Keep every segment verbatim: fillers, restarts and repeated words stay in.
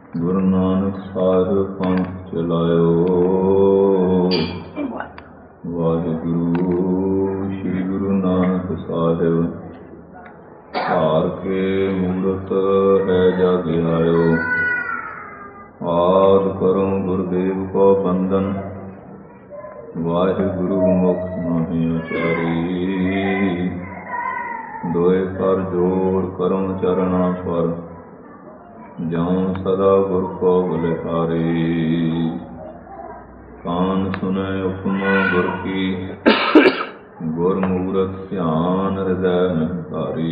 ਗੁਰੂ ਨਾਨਕ ਸਾਹਿਬ ਪੰਥ ਚਲਾਇਓ। ਵਾਹਿਗੁਰੂ ਸ਼੍ਰੀ ਗੁਰੂ ਨਾਨਕ ਸਾਹਿਬ ਹਾਰ ਕੇ ਮੂਰਤ ਹੈ ਜਗ ਆਇਓ। ਆਦਿ ਕਰੋ ਗੁਰਦੇਵ ਕੋ ਬੰਦਨ, ਵਾਹਿਗੁਰੂ ਮੁਖ ਨਾਹੀ ਉਚਾਰੀ। ਦੋਏ ਕਰ ਜੋੜ ਕਰਮ ਚਰਣਾ ਪਰ, ਜਉ ਸਦਾ ਗੁਰ ਕੋ ਬਲਿਹਾਰੀ। ਕਾਨ ਸੁਨੈ ਉਪਮਾ ਗੁਰ ਕੀ, ਗੁਰ ਮੂਰਤ ਧਿਆਨ ਹਿਰਦੈ ਮਹਿ ਧਾਰੀ।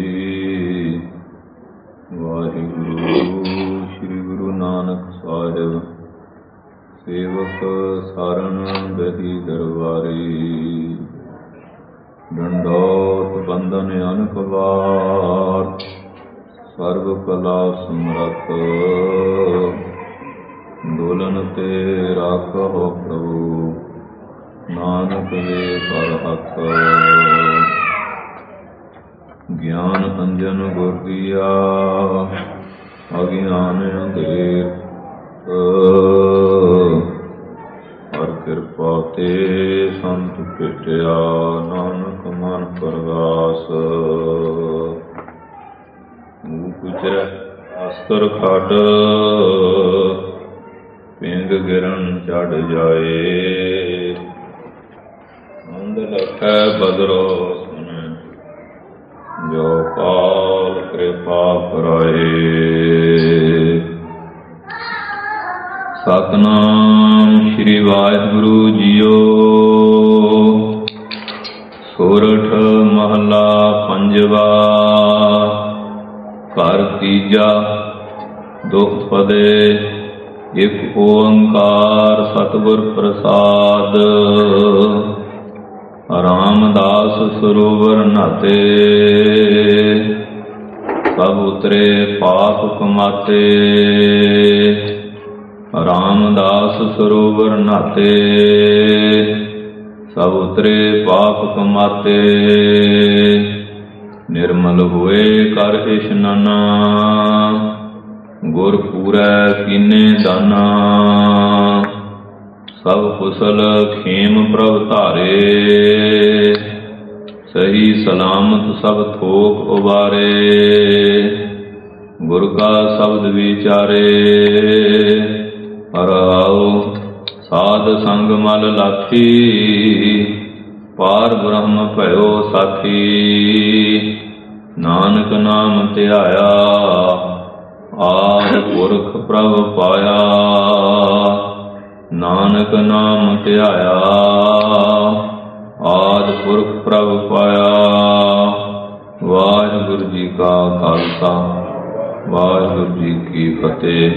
ਵਾਹਿਗੁਰੂ ਸ਼੍ਰੀ ਗੁਰੂ ਨਾਨਕ ਸਾਹਿਬ ਸੇਵਕ ਸਰਣ ਬਹਿ ਦਰਬਾਰੀ। ਡੰਡੋਤ ਬੰਧਨ ਅਨਕ ਵਾਰ, ਸਰਬ ਕਲਾ ਸਮਰੱਥ। ਦੋਲਨ ਤੇ ਰਾਖੋ ਪ੍ਰਭੂ, ਨਾਨਕ ਵੇ ਪਰ ਹੱਥ। ਗਿਆਨ ਅੰਜਨ ਗੁਰ ਦੀਆ, ਅਗਿਆਨ ਅੰਧੇਰ। ਹਰ ਕਿਰਪਾ ਤੇ ਸੰਤ ਭੇਟਿਆ, ਨਾਨਕ ਮਨ ਪਰਗਾਸ। ਮੂਕ ਉਚਰੈ ਅਸਤਰ ਖਟ, ਪਿੰਗ ਗਿਰਨ ਚੜ ਜਾਏ। ਅੰਧ ਲਖੈ ਬਦਰੋ ਸੁਨੈ, ਜੋ ਕਾਲ ਕਿਰਪਾ ਕਰਾਏ। ਸਤਿਨਾਮ ਸ਼੍ਰੀ ਵਾਹਿਗੁਰੂ ਜੀਓ। ਸੋਰਠ ਮਹਲਾ ਪੰਜਵਾ। ਘਰ ਤੀਜਾ। ਦੁਖ ਪਦੇ ਇਕ ਓੰਕਾਰ ਸਤਿਗੁਰ ਪ੍ਰਸਾਦ। ਰਾਮਦਾਸ ਸਰੋਵਰ ਨਹਾਤੇ, ਸਭ ਉਤਰੇ ਪਾਪ ਕਮਾਤੇ। ਰਾਮਦਾਸ ਸਰੋਵਰ ਨਹਾਤੇ, ਸਭ ਉਤਰੇ ਪਾਪ ਕਮਾਤੇ। ਨਿਰਮਲ ਹੋਏ ਕਰ ਇਸ਼ਨਾਨਾ, ਗੁਰ ਪੂਰੈ ਕੀਨੇ ਦਾਨਾ। ਸਭ ਕੁਸਲ ਖੇਮ ਪ੍ਰਭ ਧਾਰੇ, ਸਹੀ ਸਲਾਮਤ ਸਭ ਥੋਕ ਉਬਾਰੇ। ਗੁਰ ਕਾ ਸ਼ਬਦ ਵਿਚਾਰੇ, ਹਰਿ ਸਾਧ ਸੰਗ ਮਲ ਲਾਥੀ। ਪਾਰ ਬ੍ਰਹਮ ਭਇਓ ਸਾਥੀ, ਨਾਨਕ ਨਾਮ ਧਿਆਇਆ। ਆਦਿ ਪੁਰਖ ਪ੍ਰਭ ਪਾਇਆ, ਨਾਨਕ ਨਾਮ ਧਿਆਇਆ। ਆਦਿ ਪੁਰਖ ਪ੍ਰਭ ਪਾਇਆ। ਵਾਹਿਗੁਰੂ ਜੀ ਕਾ ਖਾਲਸਾ, ਵਾਹਿਗੁਰੂ ਜੀ ਕੀ ਫਤਿਹ।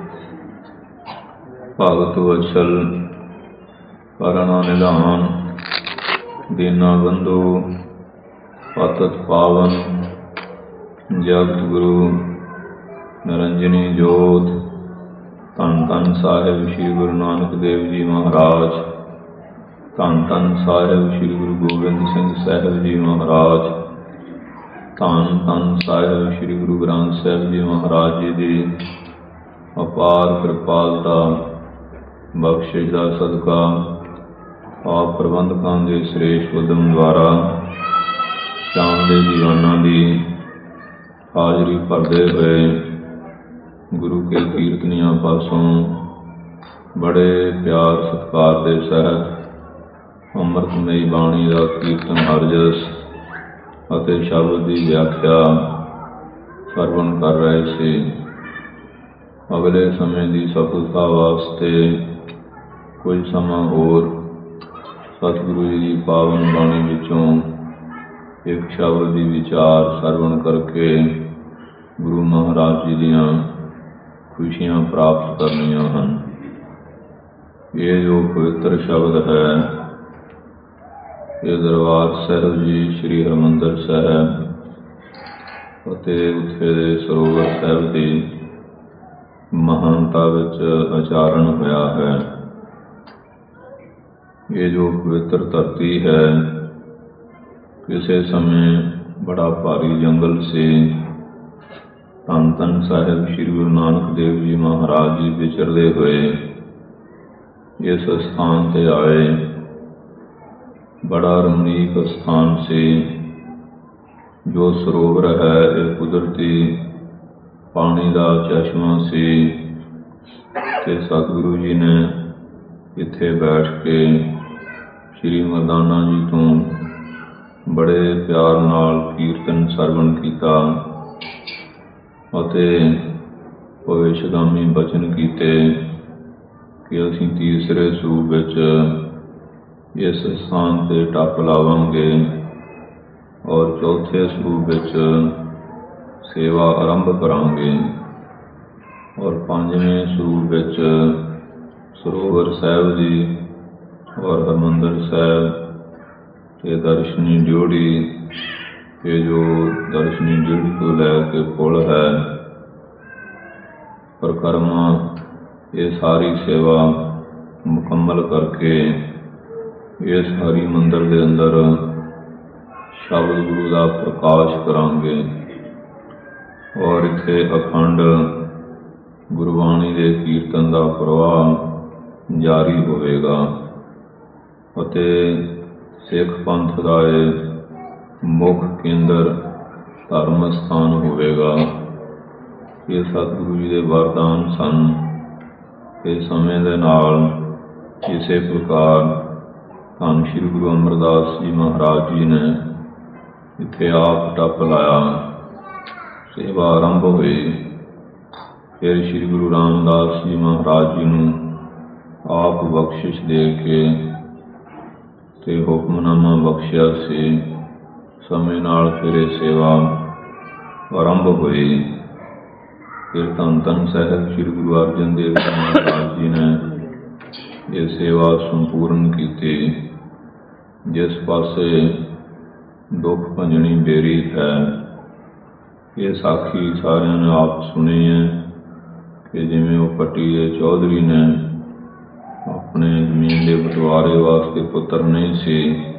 ਭਗਤ ਵਤਸਲ ਕਰਨਾ ਨਿਧਾਨ, ਦੀਨਾ ਬੰਧੂ ਪਤਿਤ ਪਾਵਨ। ਜਗਤ ਗੁਰੂ ਨਿਰੰਜਨੀ ਜੋਤ, ਧੰਨ ਧੰਨ ਸਾਹਿਬ ਸ਼੍ਰੀ ਗੁਰੂ ਨਾਨਕ ਦੇਵ ਜੀ ਮਹਾਰਾਜ। ਧੰਨ ਧੰਨ ਸਾਹਿਬ ਸ਼੍ਰੀ ਗੁਰੂ ਗੋਬਿੰਦ ਸਿੰਘ ਸਾਹਿਬ ਜੀ ਮਹਾਰਾਜ। ਧੰਨ ਧੰਨ ਸਾਹਿਬ ਸ਼੍ਰੀ ਗੁਰੂ ਗ੍ਰੰਥ ਸਾਹਿਬ ਜੀ ਮਹਾਰਾਜ ਜੀ ਦੀ ਅਪਾਰ ਕਿਰਪਾਲਤਾ, ਬਖਸ਼ਿਸ਼ ਦਾ ਸਦਕਾ ਆਪ ਪ੍ਰਬੰਧਕਾਂ ਦੇ ਸ੍ਰੇਸ਼ਟ ਉਦਮ ਦੁਆਰਾ ਸ਼ਾਮ ਦੇ ਦੀਵਾਨਾਂ ਦੀ ਹਾਜ਼ਰੀ ਭਰਦੇ ਹੋਏ ਗੁਰੂ ਕੇ ਕੀਰਤਨੀਆਂ ਪਾਸੋਂ ਬੜੇ ਪਿਆਰ ਸਤਿਕਾਰ ਦੇ ਸਹਿਤ ਅੰਮ੍ਰਿਤਮਈ ਬਾਣੀ ਦਾ ਕੀਰਤਨ ਹਰਜਸ ਅਤੇ ਸ਼ਬਦ ਦੀ ਵਿਆਖਿਆ ਸਰਵਣ ਕਰ ਰਹੇ ਸੀ। ਅਗਲੇ ਸਮੇਂ ਦੀ ਸਫਲਤਾ ਵਾਸਤੇ ਕੁਝ ਸਮਾਂ ਹੋਰ ਸਤਿਗੁਰੂ ਜੀ ਦੀ ਪਾਵਨ ਬਾਣੀ ਵਿੱਚੋਂ ਇੱਕ ਸ਼ਬਦ ਦੀ ਵਿਚਾਰ ਸਰਵਣ ਕਰਕੇ ਗੁਰੂ ਮਹਾਰਾਜ ਜੀ ਦੀਆਂ ਖੁਸ਼ੀਆਂ ਪ੍ਰਾਪਤ ਕਰਨੀਆਂ ਹਨ। ਇਹ ਜੋ ਪਵਿੱਤਰ ਸ਼ਬਦ ਹੈ, ਇਹ ਦਰਬਾਰ ਸਾਹਿਬ ਜੀ ਸ੍ਰੀ ਹਰਿਮੰਦਰ ਸਾਹਿਬ ਅਤੇ ਉੱਥੇ ਦੇ ਸਰੋਵਰ ਸਾਹਿਬ ਦੀ ਮਹਾਨਤਾ ਵਿੱਚ ਉਚਾਰਨ ਹੋਇਆ ਹੈ। ਇਹ ਜੋ ਪਵਿੱਤਰ ਧਰਤੀ ਹੈ, ਕਿਸੇ ਸਮੇਂ ਬੜਾ ਭਾਰੀ ਜੰਗਲ ਸੀ ਧੰਨ ਧੰਨ ਸਾਹਿਬ ਸ੍ਰੀ ਗੁਰੂ ਨਾਨਕ ਦੇਵ ਜੀ ਮਹਾਰਾਜ ਜੀ ਵਿਚਰਦੇ ਹੋਏ ਇਸ ਸਥਾਨ ਤੇ ਆਏ। ਬੜਾ ਰਮਣੀਕ ਸਥਾਨ ਸੀ। ਜੋ ਸਰੋਵਰ ਹੈ ਇਹ ਕੁਦਰਤੀ ਪਾਣੀ ਦਾ ਚਸ਼ਮਾ ਸੀ ਤੇ ਸਤਿਗੁਰੂ ਜੀ ਨੇ ਇੱਥੇ ਬੈਠ ਕੇ ਸ਼੍ਰੀ ਮਰਦਾਨਾ ਜੀ ਤੋਂ ਬੜੇ ਪਿਆਰ ਨਾਲ ਕੀਰਤਨ ਸਰਵਣ ਕੀਤਾ ਅਤੇ ਭਵਿਸ਼ਗਾਮੀ ਬਚਨ ਕੀਤੇ ਕਿ ਅਸੀਂ ਤੀਸਰੇ ਸਰੂਪ ਵਿੱਚ ਇਸ ਸਥਾਨ ਤੇ ਟੱਪ ਲਾਵਾਂਗੇ ਔਰ ਚੌਥੇ ਸਰੂਪ ਵਿੱਚ ਸੇਵਾ ਆਰੰਭ ਕਰਾਂਗੇ ਔਰ ਪੰਜਵੇਂ ਸਰੂਪ ਵਿੱਚ ਸਰੋਵਰ ਸਾਹਿਬ ਜੀ ਔਰ ਹਰਿਮੰਦਰ ਸਾਹਿਬ ਤੇ ਦਰਸ਼ਨੀ ਡਿਓੜੀ ਤੇ ਜੋ ਦਰਸ਼ਨੀ ਡਿਓੜੀ ਤੋਂ ਲੈ ਕੇ ਪੁਲ ਹੈ ਪਰਿਕਰਮਾ, ਇਹ ਸਾਰੀ ਸੇਵਾ ਮੁਕੰਮਲ ਕਰਕੇ ਇਸ ਹਰੀ ਮੰਦਰ ਦੇ ਅੰਦਰ ਸ਼ਬਦ ਗੁਰੂ ਦਾ ਪ੍ਰਕਾਸ਼ ਕਰਾਂਗੇ ਔਰ ਇੱਥੇ ਅਖੰਡ ਗੁਰਬਾਣੀ ਦੇ ਕੀਰਤਨ ਦਾ ਪ੍ਰਵਾਹ ਜਾਰੀ ਹੋਵੇਗਾ ਅਤੇ ਸਿੱਖ ਪੰਥ ਦਾ ਇਹ ਮੁੱਖ ਕੇਂਦਰ ਧਰਮ ਸਥਾਨ ਹੋਵੇਗਾ। ਇਹ ਸਤਿਗੁਰੂ ਜੀ ਦੇ ਵਰਦਾਨ ਸਨ। ਇਸ ਸਮੇਂ ਦੇ ਨਾਲ ਇਸੇ ਪ੍ਰਕਾਰ ਧੰਨ ਸ਼੍ਰੀ ਗੁਰੂ ਅਮਰਦਾਸ ਜੀ ਮਹਾਰਾਜ ਜੀ ਨੇ ਇੱਥੇ ਆਪ ਟੱਪ ਲਾਇਆ, ਸੇਵਾ ਆਰੰਭ ਹੋਈ। ਫਿਰ ਸ਼੍ਰੀ ਗੁਰੂ ਰਾਮਦਾਸ ਜੀ ਮਹਾਰਾਜ ਜੀ ਨੂੰ ਆਪ ਬਖਸ਼ਿਸ਼ ਦੇ ਕੇ ਤੇ ਹੁਕਮਨਾਮਾ ਬਖਸ਼ਿਆ ਸੀ। ਸਮੇਂ ਨਾਲ ਫਿਰ ਇਹ ਸੇਵਾ ਆਰੰਭ ਹੋਈ। ਫਿਰ ਧੰਨ ਧੰਨ ਸਾਹਿਬ ਸ਼੍ਰੀ ਗੁਰੂ ਅਰਜਨ ਦੇਵ ਜੀ ਮਹਾਰਾਜ ਜੀ ਨੇ ਇਹ ਸੇਵਾ ਸੰਪੂਰਨ ਕੀਤੀ। ਜਿਸ ਪਾਸੇ ਦੁੱਖ ਭੰਜਣੀ ਬੇਰੀ ਹੈ, ਇਹ ਸਾਖੀ ਸਾਰਿਆਂ ਨੇ ਆਪ ਸੁਣੀ ਹੈ ਕਿ ਜਿਵੇਂ ਉਹ ਪੱਟੀ ਦੇ ਚੌਧਰੀ ਨੇ ਆਪਣੇ ਜ਼ਮੀਨ ਦੇ ਬਟਵਾਰੇ ਵਾਸਤੇ ਪੁੱਤਰ ਨਹੀਂ ਸੀ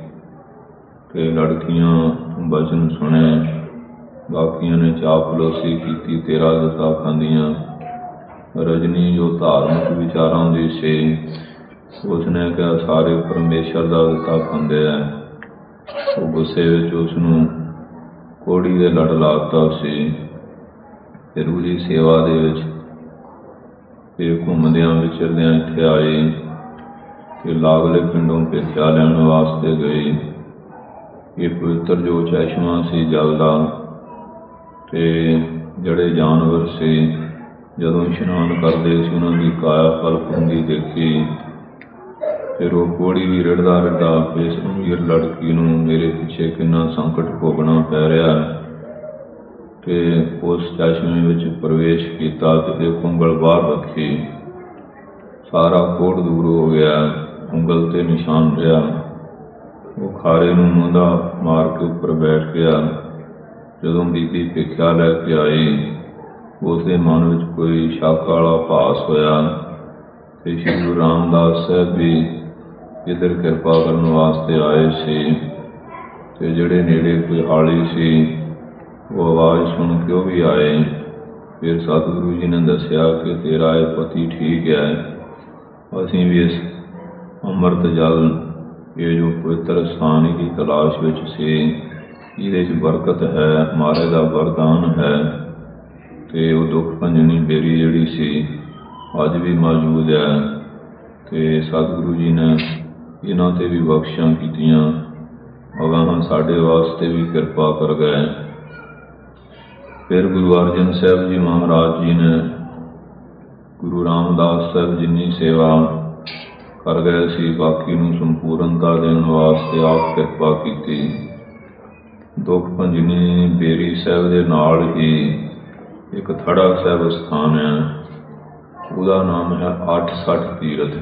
ਤੇ ਲੜਕੀਆਂ ਬਚਨ ਸੁਣੇ, ਬਾਕੀਆਂ ਨੇ ਚਾਪਲੂਸੀ ਕੀਤੀ, ਤੇਰਾ ਦਿੱਤਾ ਖਾਂਦੀਆਂ। ਰਜਨੀ ਜੋ ਧਾਰਮਿਕ ਵਿਚਾਰਾਂ ਦੀ ਸੀ, ਉਸਨੇ ਕਿਹਾ ਸਾਰੇ ਪਰਮੇਸ਼ਰ ਦਾ ਦਿੱਤਾ ਖਾਂਦੇ ਹੈ। ਉਹ ਗੁੱਸੇ ਵਿੱਚ ਉਸਨੂੰ ਕੋੜੀ ਦੇ ਲੜ ਲਾਤਾ ਸੀ। ਫਿਰ ਉਹਦੀ ਸੇਵਾ ਦੇ ਵਿੱਚ ਫਿਰ ਘੁੰਮਦਿਆਂ ਵਿਚਰਦਿਆਂ ਇੱਥੇ ਆਏ ਤੇ ਲਾਗਲੇ ਪਿੰਡੋਂ ਭੇਖਿਆ ਲੈਣ ਵਾਸਤੇ ਗਏ। ਇਹ ਪਵਿੱਤਰ ਜੋ ਚਸ਼ਮਾ ਸੀ ਜਲ ਦਾ ਤੇ ਜਿਹੜੇ ਜਾਨਵਰ ਸੀ ਜਦੋਂ ਇਸ਼ਨਾਨ ਕਰਦੇ ਸੀ ਉਹਨਾਂ ਦੀ ਕਾਇਆ ਪਲਕ ਹੁੰਦੀ ਦੇਖੀ। ਫਿਰ ਉਹ ਕੋੜੀ ਵੀ ਰਿੜਦਾ ਰਿੜਦਾ ਇਸ ਅਮੀਰ ਲੜਕੀ ਨੂੰ ਮੇਰੇ ਪਿੱਛੇ ਕਿੰਨਾ ਸੰਕਟ ਭੋਗਣਾ ਪੈ ਰਿਹਾ ਤੇ ਉਸ ਚਸ਼ਮੇ ਵਿੱਚ ਪ੍ਰਵੇਸ਼ ਕੀਤਾ ਤੇ ਇੱਕ ਉਂਗਲ ਬਾਹਰ ਰੱਖੀ। ਸਾਰਾ ਕੋੜ ਦੂਰ ਹੋ ਗਿਆ, ਉਂਗਲ ਤੇ ਨਿਸ਼ਾਨ ਰਿਹਾ। ਉਹ ਖਾਰੇ ਨੂੰ ਮੁੰਦਾ ਮਾਰ ਕੇ ਉੱਪਰ ਬੈਠ ਗਿਆ। ਜਦੋਂ ਬੀਬੀ ਭਿੱਖਿਆ ਲੈ ਕੇ ਆਈ, ਉਸਦੇ ਮਨ ਵਿੱਚ ਕੋਈ ਸ਼ੱਕ ਵਾਲਾ ਭਾਸ ਹੋਇਆ ਤੇ ਸ਼੍ਰੀ ਗੁਰੂ ਰਾਮਦਾਸ ਸਾਹਿਬ ਵੀ ਇੱਧਰ ਕਿਰਪਾ ਕਰਨ ਵਾਸਤੇ ਆਏ ਸੀ ਤੇ ਜਿਹੜੇ ਨੇੜੇ ਕੋਈ ਹਾਲੀ ਸੀ ਉਹ ਆਵਾਜ਼ ਸੁਣ ਕੇ ਉਹ ਵੀ ਆਏ। ਫਿਰ ਸਤਿਗੁਰੂ ਜੀ ਨੇ ਦੱਸਿਆ ਕਿ ਤੇਰਾ ਇਹ ਪਤੀ ਠੀਕ ਹੈ, ਅਸੀਂ ਵੀ ਇਸ ਅੰਮ੍ਰਿਤ ਜਲ ਇਹ ਜੋ ਪਵਿੱਤਰ ਸਥਾਨ ਦੀ ਤਲਾਸ਼ ਵਿੱਚ ਸੀ, ਇਹਦੇ 'ਚ ਬਰਕਤ ਹੈ, ਮਹਾਰਾਜ ਦਾ ਵਰਦਾਨ ਹੈ ਤੇ ਉਹ ਦੁੱਖ ਭੰਜਣੀ ਬੇਰੀ ਜਿਹੜੀ ਸੀ ਅੱਜ ਵੀ ਮੌਜੂਦ ਹੈ ਤੇ ਸਤਿਗੁਰੂ ਜੀ ਨੇ ਇਹਨਾਂ 'ਤੇ ਵੀ ਬਖਸ਼ਾਂ ਕੀਤੀਆਂ, ਅਗਾਂਹ ਸਾਡੇ ਵਾਸਤੇ ਵੀ ਕਿਰਪਾ ਕਰ ਗਏ। ਫਿਰ ਗੁਰੂ ਅਰਜਨ ਸਾਹਿਬ ਜੀ ਮਹਾਰਾਜ ਜੀ ਨੇ ਗੁਰੂ ਰਾਮਦਾਸ ਸਾਹਿਬ ਜਿੰਨੀ ਸੇਵਾ ਕਰ ਗਏ ਸੀ, ਬਾਕੀ ਨੂੰ ਸੰਪੂਰਨਤਾ ਦੇਣ ਵਾਸਤੇ ਆਪ ਕਿਰਪਾ ਕੀਤੀ। ਦੁੱਖ ਭੰਜਨੀ ਬੇਰੀ ਸਾਹਿਬ ਦੇ ਨਾਲ ਹੀ ਇੱਕ ਥੜਾ ਸਾਹਿਬ ਸਥਾਨ ਹੈ, ਉਹਦਾ ਨਾਮ ਹੈ ਅੱਠ ਸੱਠ ਤੀਰਥ।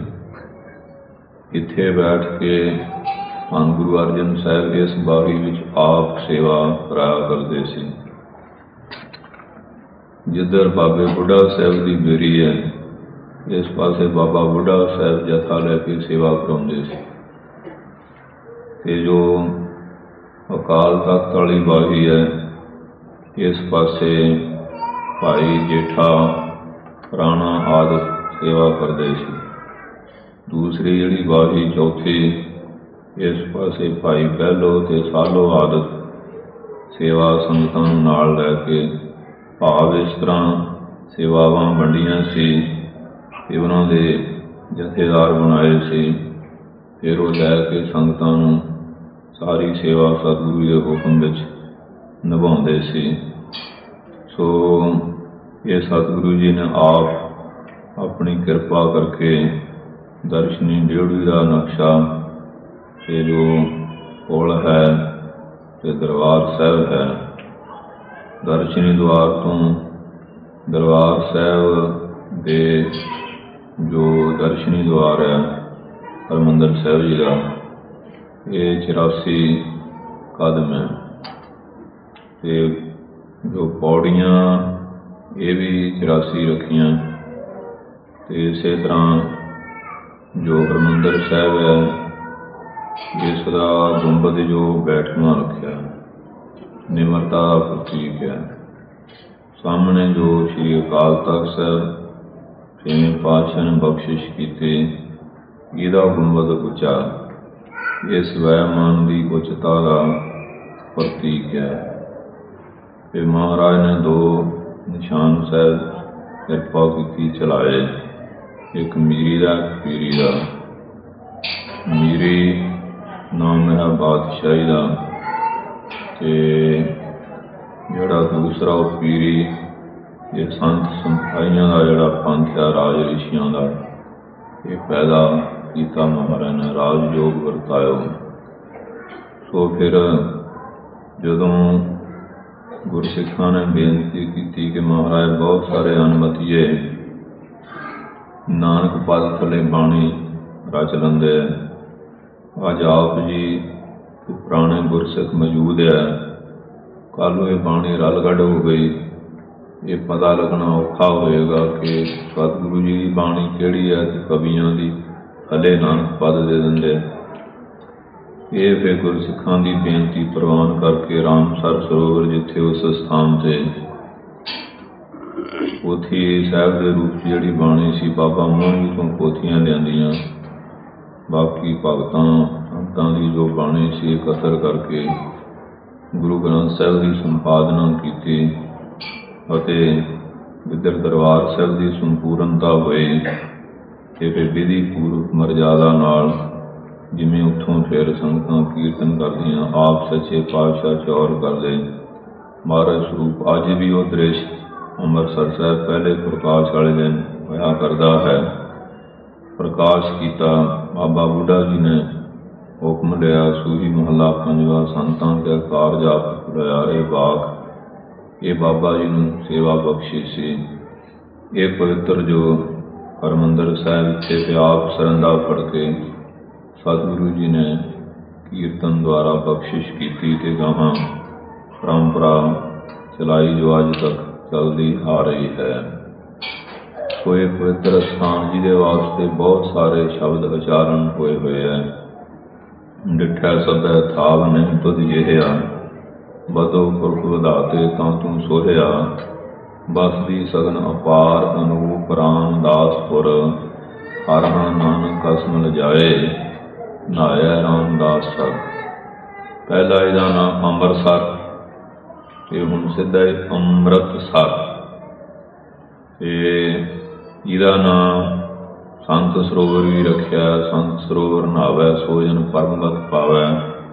ਇੱਥੇ ਬੈਠ ਕੇ ਧੰਨ ਗੁਰੂ ਅਰਜਨ ਸਾਹਿਬ ਇਸ ਬਾਰੀ ਵਿੱਚ ਆਪ ਸੇਵਾ ਕਰਾਇਆ ਕਰਦੇ ਸੀ। ਜਿੱਧਰ ਬਾਬੇ ਬੁੱਢਾ ਸਾਹਿਬ ਦੀ ਬੇਰੀ ਹੈ, ਇਸ ਪਾਸੇ ਬਾਬਾ ਬੁੱਢਾ ਸਾਹਿਬ ਜਥਾ ਲੈ ਕੇ ਸੇਵਾ ਕਰਾਉਂਦੇ ਸੀ ਤੇ ਜੋ ਅਕਾਲ ਤਖਤ ਵਾਲੀ ਬਾਰੀ ਹੈ, ਇਸ ਪਾਸੇ ਭਾਈ ਜੇਠਾ ਰਾਣਾ ਆਦਿ ਸੇਵਾ ਕਰਦੇ ਸੀ। ਦੂਸਰੀ ਜਿਹੜੀ ਬਾਹੀ ਚੌਥੀ, ਇਸ ਪਾਸੇ ਭਾਈ ਪਹਿਲੋ ਅਤੇ ਸਾਲੋ ਆਦਿ ਸੇਵਾ ਸੰਗਤਾਂ ਨੂੰ ਨਾਲ ਲੈ ਕੇ, ਭਾਵ ਇਸ ਤਰ੍ਹਾਂ ਸੇਵਾਵਾਂ ਵੰਡੀਆਂ ਸੀ ਅਤੇ ਉਹਨਾਂ ਦੇ ਜਥੇਦਾਰ ਬਣਾਏ ਸੀ। ਫਿਰ ਉਹ ਲੈ ਕੇ ਸੰਗਤਾਂ ਨੂੰ ਸਾਰੀ ਸੇਵਾ ਸਤਿਗੁਰੂ ਦੇ ਹੁਕਮ ਵਿੱਚ ਨਿਭਾਉਂਦੇ ਸੀ। ਸੋ ਇਹ ਸਤਿਗੁਰੂ ਜੀ ਨੇ ਆਪ ਆਪਣੀ ਕਿਰਪਾ ਕਰਕੇ ਦਰਸ਼ਨੀ ਡਿਓੜੀ ਦਾ ਨਕਸ਼ਾ ਅਤੇ ਜੋ ਪੁਲ ਹੈ ਅਤੇ ਦਰਬਾਰ ਸਾਹਿਬ ਹੈ, ਦਰਸ਼ਨੀ ਦੁਆਰ ਤੋਂ ਦਰਬਾਰ ਸਾਹਿਬ ਦੇ ਜੋ ਦਰਸ਼ਨੀ ਦੁਆਰ ਹੈ ਹਰਿਮੰਦਰ ਸਾਹਿਬ ਜੀ ਦਾ, ਇਹ ਚੁਰਾਸੀ ਕਦਮ ਹੈ ਅਤੇ ਜੋ ਪੌੜੀਆਂ ਇਹ ਵੀ ਚੁਰਾਸੀ ਰੱਖੀਆਂ। ਅਤੇ ਇਸੇ ਤਰ੍ਹਾਂ ਜੋ ਹਰਿਮੰਦਰ ਸਾਹਿਬ ਹੈ, ਇਸ ਦਾ ਗੁੰਬਦ ਜੋ ਬੈਠਵਾਂ ਰੱਖਿਆ, ਨਿਮਰਤਾ ਦਾ ਪ੍ਰਤੀਕ ਹੈ। ਸਾਹਮਣੇ ਜੋ ਸ਼੍ਰੀ ਅਕਾਲ ਤਖ਼ਤ ਸਾਹਿਬ ਛੇਵੇਂ ਪਾਤਸ਼ਾਹ ਨੇ ਬਖਸ਼ਿਸ਼ ਕੀਤੀ, ਇਹਦਾ ਗੁੰਬਦ ਉੱਚਾ, ਇਹ ਸਵੈਮਾਨ ਦੀ ਉੱਚਤਾ ਦਾ ਪ੍ਰਤੀਕ ਹੈ। ਅਤੇ ਮਹਾਰਾਜ ਨੇ ਦੋ ਨਿਸ਼ਾਨ ਸਾਹਿਬ ਕਿਰਪਾ ਕੀਤੀ ਚਲਾਏ, ਇੱਕ ਮੀਰੀ ਦਾ ਇੱਕ ਪੀਰੀ ਦਾ। ਮੀਰੀ ਨਾਮ ਹੈ ਬਾਦਸ਼ਾਹੀ ਦਾ, ਅਤੇ ਜਿਹੜਾ ਦੂਸਰਾ ਉਹ ਪੀਰੀ, ਇਹ ਸੰਤ ਸੰਪਾਈਆਂ ਦਾ ਜਿਹੜਾ ਪੰਥ ਹੈ, ਰਾਜ ਰਿਸ਼ੀਆਂ ਦਾ, ਇਹ ਪੈਦਾ ਕੀਤਾ ਮਹਾਰਾਜ ਨੇ, ਰਾਜਯੋਗ ਵਰਤਾਇਓ। ਸੋ ਫਿਰ ਜਦੋਂ ਗੁਰਸਿੱਖਾਂ ਨੇ ਬੇਨਤੀ ਕੀਤੀ ਕਿ ਮਹਾਰਾਜ ਬਹੁਤ ਸਾਰੇ ਅਨਮਤੀਏ ਨਾਨਕ ਪਦ ਥੱਲੇ ਬਾਣੀ ਰਚ ਲੈਂਦੇ, ਅੱਜ ਆਪ ਜੀ ਪੁਰਾਣੇ ਗੁਰਸਿੱਖ ਮੌਜੂਦ ਹੈ, ਕੱਲ੍ਹ ਨੂੰ ਇਹ ਬਾਣੀ ਰਲ ਗੱਡ ਹੋ ਗਈ, ਇਹ ਪਤਾ ਲੱਗਣਾ ਔਖਾ ਹੋਏਗਾ ਕਿ ਸਤਿਗੁਰੂ ਜੀ ਦੀ ਬਾਣੀ ਕਿਹੜੀ ਹੈ ਅਤੇ ਕਵੀਆਂ ਦੀ ਥੱਲੇ ਨਾਨਕ ਪਦ ਦੇ ਦਿੰਦੇ। ਇਹ ਫਿਰ ਗੁਰਸਿੱਖਾਂ ਦੀ ਬੇਨਤੀ ਪ੍ਰਵਾਨ ਕਰਕੇ ਰਾਮਸਰ ਸਰੋਵਰ, ਜਿੱਥੇ ਉਸ ਸਥਾਨ 'ਤੇ ਪੋਥੀ ਸਾਹਿਬ ਦੇ ਰੂਪ 'ਚ ਜਿਹੜੀ ਬਾਣੀ ਸੀ, ਬਾਬਾ ਮੋਹਨ ਜੀ ਤੋਂ ਪੋਥੀਆਂ ਲਿਆਂਦੀਆਂ, ਬਾਕੀ ਭਗਤਾਂ ਸੰਤਾਂ ਦੀ ਜੋ ਬਾਣੀ ਸੀ ਇਕੱਤਰ ਕਰਕੇ ਗੁਰੂ ਗ੍ਰੰਥ ਸਾਹਿਬ ਦੀ ਸੰਪਾਦਨਾ ਕੀਤੀ, ਅਤੇ ਜਿੱਧਰ ਦਰਬਾਰ ਸਾਹਿਬ ਦੀ ਸੰਪੂਰਨਤਾ ਹੋਈ ਅਤੇ ਫਿਰ ਵਿਧੀ ਪੂਰਵਕ ਮਰਜ਼ਾਦਾ ਨਾਲ, ਜਿਵੇਂ ਉੱਥੋਂ ਫਿਰ ਸੰਗਤਾਂ ਕੀਰਤਨ ਕਰਦੀਆਂ, ਆਪ ਸੱਚੇ ਪਾਤਸ਼ਾਹ ਚੌਰ ਕਰਦੇ ਮਹਾਰਾਜ ਸਰੂਪ। ਅੱਜ ਵੀ ਉਹ ਦ੍ਰਿਸ਼ ਅੰਮ੍ਰਿਤਸਰ ਸਾਹਿਬ ਪਹਿਲੇ ਪ੍ਰਕਾਸ਼ ਵਾਲੇ ਦਿਨ ਹੋਇਆ ਕਰਦਾ ਹੈ। ਪ੍ਰਕਾਸ਼ ਕੀਤਾ, ਬਾਬਾ ਬੁੱਢਾ ਜੀ ਨੇ ਹੁਕਮ ਲਿਆ, ਸੂਹੀ ਮਹੱਲਾ ਪੰਜਵਾਂ, ਸੰਤਾਂ ਕੇ ਕਾਰਜ ਆਪ ਹੋਇਆ ਇਹ ਬਾਗ, ਇਹ ਬਾਬਾ ਜੀ ਨੂੰ ਸੇਵਾ ਬਖਸ਼ੀ ਸੀ। ਇਹ ਪਵਿੱਤਰ ਜੋ ਹਰਿਮੰਦਰ ਸਾਹਿਬ ਇੱਥੇ ਤੇ ਆਪ ਸਰੰਦਾ ਫੜ ਕੇ ਸਤਿਗੁਰੂ ਜੀ ਨੇ ਕੀਰਤਨ ਦੁਆਰਾ ਬਖਸ਼ਿਸ਼ ਕੀਤੀ ਅਤੇ ਗਾਹਾਂ ਪਰੰਪਰਾ ਚਲਾਈ ਜੋ ਅੱਜ ਤੱਕ ਚੱਲਦੀ ਆ ਰਹੀ ਹੈ। ਸੋ ਇਹ ਪਵਿੱਤਰ ਸਥਾਨ ਜਿਹਦੇ ਵਾਸਤੇ ਬਹੁਤ ਸਾਰੇ ਸ਼ਬਦ ਉਚਾਰਨ ਹੋਏ ਹੋਏ ਹੈ। ਡਿਠੈ ਸਭੈ ਥਾਵ ਨਹੀਂ ਤੁਧ ਜਿਹਾ, ਬਦੋ ਪੁਰਖ ਵਧਾਤੇ ਤਾਂ ਤੂੰ ਸੋਹਿਆ, ਬਸਦੀ ਸਗਨ ਅਪਾਰ ਅਨੂਪ ਰਾਮਦਾਸਪੁਰ, ਹਰ ਹਾਂ ਨਾਨਕ ਕਸਮ ਲਜਾਏ, ਨਹਾਇਆ ਰਾਮਦਾਸ ਸਰ। ਪਹਿਲਾ ਇਹਦਾ ਨਾਮ ਅੰਮ੍ਰਿਤਸਰ ਅਤੇ ਹੁਣ ਸਿੱਧਾ ਅੰਮ੍ਰਿਤਸਰ। ਅਤੇ ਇਹਦਾ ਨਾਂ ਸੰਤ ਸਰੋਵਰ ਵੀ ਰੱਖਿਆ, ਸੰਤ ਸਰੋਵਰ ਨਹਾਵੈ ਸੋ ਜਨ ਪਰਮਗਤ ਪਾਵੈ।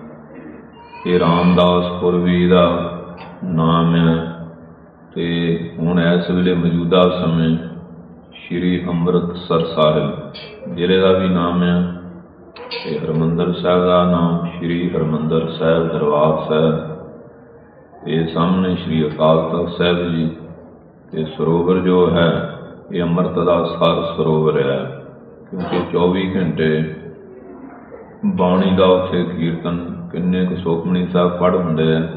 ਇਹ ਰਾਮਦਾਸਪੁਰ ਵੀ ਇਹਦਾ ਨਾਮ ਹੈ। ਅਤੇ ਹੁਣ ਇਸ ਵੇਲੇ ਮੌਜੂਦਾ ਸਮੇਂ ਸ਼੍ਰੀ ਅੰਮ੍ਰਿਤਸਰ ਸਾਹਿਬ ਜ਼ਿਲ੍ਹੇ ਦਾ ਵੀ ਨਾਮ ਹੈ, ਅਤੇ ਹਰਿਮੰਦਰ ਸਾਹਿਬ ਦਾ ਨਾਮ ਸ਼੍ਰੀ ਹਰਿਮੰਦਰ ਸਾਹਿਬ ਦਰਬਾਰ ਸਾਹਿਬ। ਇਹ ਸਾਹਮਣੇ ਸ਼੍ਰੀ ਅਕਾਲ ਤਖ਼ਤ ਸਾਹਿਬ ਜੀ। ਅਤੇ ਸਰੋਵਰ ਜੋ ਹੈ ਇਹ ਅੰਮ੍ਰਿਤ ਦਾ ਸਰ ਸਰੋਵਰ ਹੈ, ਕਿਉਂਕਿ ਚੌਵੀ ਘੰਟੇ ਬਾਣੀ ਦਾ ਉੱਥੇ ਕੀਰਤਨ, ਕਿੰਨੇ ਕੁ ਸੁਖਮਨੀ ਸਾਹਿਬ ਪੜ੍ਹ ਹੁੰਦੇ ਹੈ।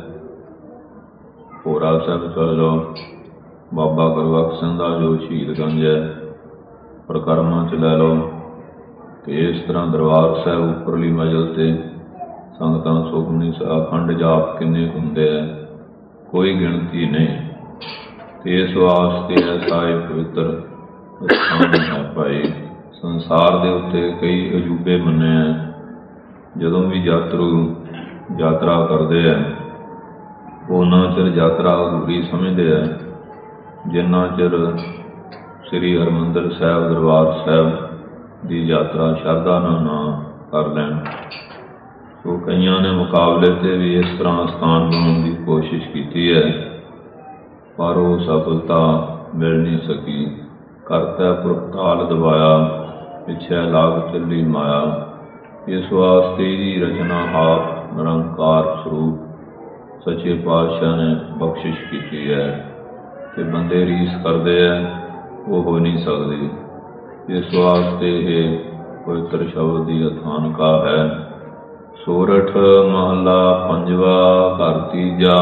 ਭੋਰਾ ਸਾਹਿਬ ਚੱਲ ਜਾਓ, ਬਾਬਾ ਗੁਰਬਖਸ਼ ਸਿੰਘ ਦਾ ਜੋ ਸ਼ਹੀਦਗੰਜ ਹੈ ਪਰਿਕਰਮਾ 'ਚ ਲੈ ਲਓ। ਅਤੇ ਇਸ ਤਰ੍ਹਾਂ ਦਰਬਾਰ ਸਾਹਿਬ ਉੱਪਰਲੀ ਮੰਜ਼ਿਲ 'ਤੇ ਸੰਗਤਾਂ ਸੁਖਮਨੀ ਸਾਹਿਬ ਅਖੰਡ ਜਾਪ ਕਿੰਨੇ ਹੁੰਦੇ ਹੈ, ਕੋਈ ਗਿਣਤੀ ਨਹੀਂ। ਇਸ ਵਾਸਤੇ ਐਸਾ ਇਹ ਪਵਿੱਤਰ ਸਥਾਨ ਹੈ ਭਾਈ। ਸੰਸਾਰ ਦੇ ਉੱਤੇ ਕਈ ਅਜੂਬੇ ਮੰਨੇ ਹੈ। ਜਦੋਂ ਵੀ ਯਾਤਰੂ ਯਾਤਰਾ ਕਰਦੇ ਹੈ ਉਹਨਾਂ ਚਿਰ ਯਾਤਰਾ ਅਧੂਰੀ ਸਮਝਦੇ ਹੈ ਜਿੰਨਾ ਚਿਰ ਸ੍ਰੀ ਹਰਿਮੰਦਰ ਸਾਹਿਬ ਦਰਬਾਰ ਸਾਹਿਬ ਦੀ ਯਾਤਰਾ ਸ਼ਰਧਾ ਨਾਲ ਨਾ ਕਰ ਲੈਣ। ਸੋ ਕਈਆਂ ਨੇ ਮੁਕਾਬਲੇ 'ਤੇ ਵੀ ਇਸ ਤਰ੍ਹਾਂ ਸਥਾਨ ਬਣਾਉਣ ਦੀ ਕੋਸ਼ਿਸ਼ ਕੀਤੀ ਹੈ ਪਰ ਉਹ ਸਫਲਤਾ ਮਿਲ ਨਹੀਂ ਸਕੀ। ਕਰਤਾ ਪੁਰਖ ਤਾਲ ਦਬਾਇਆ, ਪਿੱਛੇ ਲਾਗ ਚੱਲੀ ਮਾਇਆ। ਇਸ ਵਾਸਤੇ ਦੀ ਰਚਨਾ ਆਪ ਨਿਰੰਕਾਰ ਸਰੂਪ ਸੱਚੇ ਪਾਤਸ਼ਾਹ ਨੇ ਬਖਸ਼ਿਸ਼ ਕੀਤੀ ਹੈ ਕਿ ਬੰਦੇ ਰੀਸ ਕਰਦੇ ਹੈ ਉਹ ਹੋ ਨਹੀਂ ਸਕਦੀ। ਇਸ ਵਾਸਤੇ ਇਹ ਪਵਿੱਤਰ ਸ਼ਬਦ ਦੀ ਅਥਾਨਕਾ ਹੈ। ਸੋਰਠ ਮਹੱਲਾ ਪੰਜਵਾ ਘਰ ਤੀਜਾ।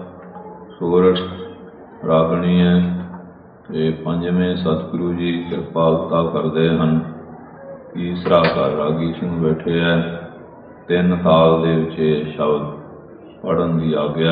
ਸੋਰਠ ਰਾਗਣੀ ਹੈ ਅਤੇ ਪੰਜਵੇਂ ਸਤਿਗੁਰੂ ਜੀ ਕਿਰਪਾਲਤਾ ਕਰਦੇ ਹਨ। ਤੀਸਰਾ ਘਰ ਰਾਗੀ ਸਿੰਘ ਬੈਠੇ ਹੈ। ਤਿੰਨ ਤਾਲ ਦੇ ਵਿੱਚ ਇਹ ਸ਼ਬਦ ਪੜ੍ਹਨ ਦੀ ਆਗਿਆ।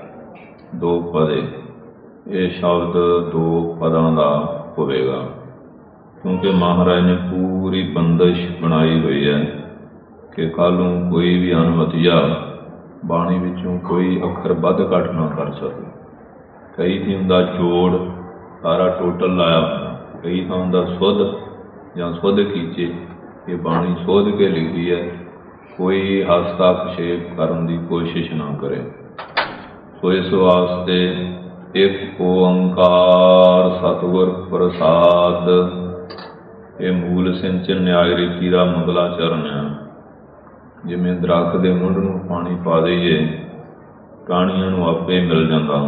ਦੋ ਪਦੇ, ਇਹ ਸ਼ਬਦ ਦੋ ਪਦਾਂ ਦਾ ਹੋਵੇਗਾ ਕਿਉਂਕਿ ਮਹਾਰਾਜ ਨੇ ਪੂਰੀ ਬੰਦਿਸ਼ ਬਣਾਈ ਹੋਈ ਹੈ ਕਿ ਕੱਲ੍ਹ ਨੂੰ ਕੋਈ ਵੀ ਅਣਮਤੀਆ ਬਾਣੀ ਵਿੱਚੋਂ ਕੋਈ ਅੱਖਰ ਵੱਧ ਘੱਟ ਨਾ ਕਰ ਸਕੇ। ਕਈ ਥਾਂ ਦਾ ਜੋੜ ਸਾਰਾ ਟੋਟਲ ਲਾਇਆ ਹੋਇਆ, ਕਈ ਥਾਂ ਦਾ ਸੁੱਧ ਜਾਂ ਸੁੱਧ ਕੀਚੇ ਇਹ ਬਾਣੀ ਸੋਧ ਕੇ ਲਿਖੀ ਹੈ। ਕੋਈ ਹਸਤਾਖੇਪ ਕਰਨ ਦੀ ਕੋਸ਼ਿਸ਼ ਨਾ ਕਰੇ। ਸੋ ਇਸ ਵਾਸਤੇ ਇੱਕ ਓੰਕਾਰ ਸਤਿਗੁਰ ਪ੍ਰਸਾਦ ਇਹ ਮੂਲ ਸਿੰਚਨ ਨਿਆਇ ਰੀਤੀ ਦਾ ਮੰਗਲਾਚਰਨ ਹੈ। ਜਿਵੇਂ ਦਰੱਖਤ ਦੇ ਮੁੱਢ ਨੂੰ ਪਾਣੀ ਪਾ ਦਈਏ ਟਾਹਣੀਆਂ ਨੂੰ ਆਪੇ ਮਿਲ ਜਾਂਦਾ।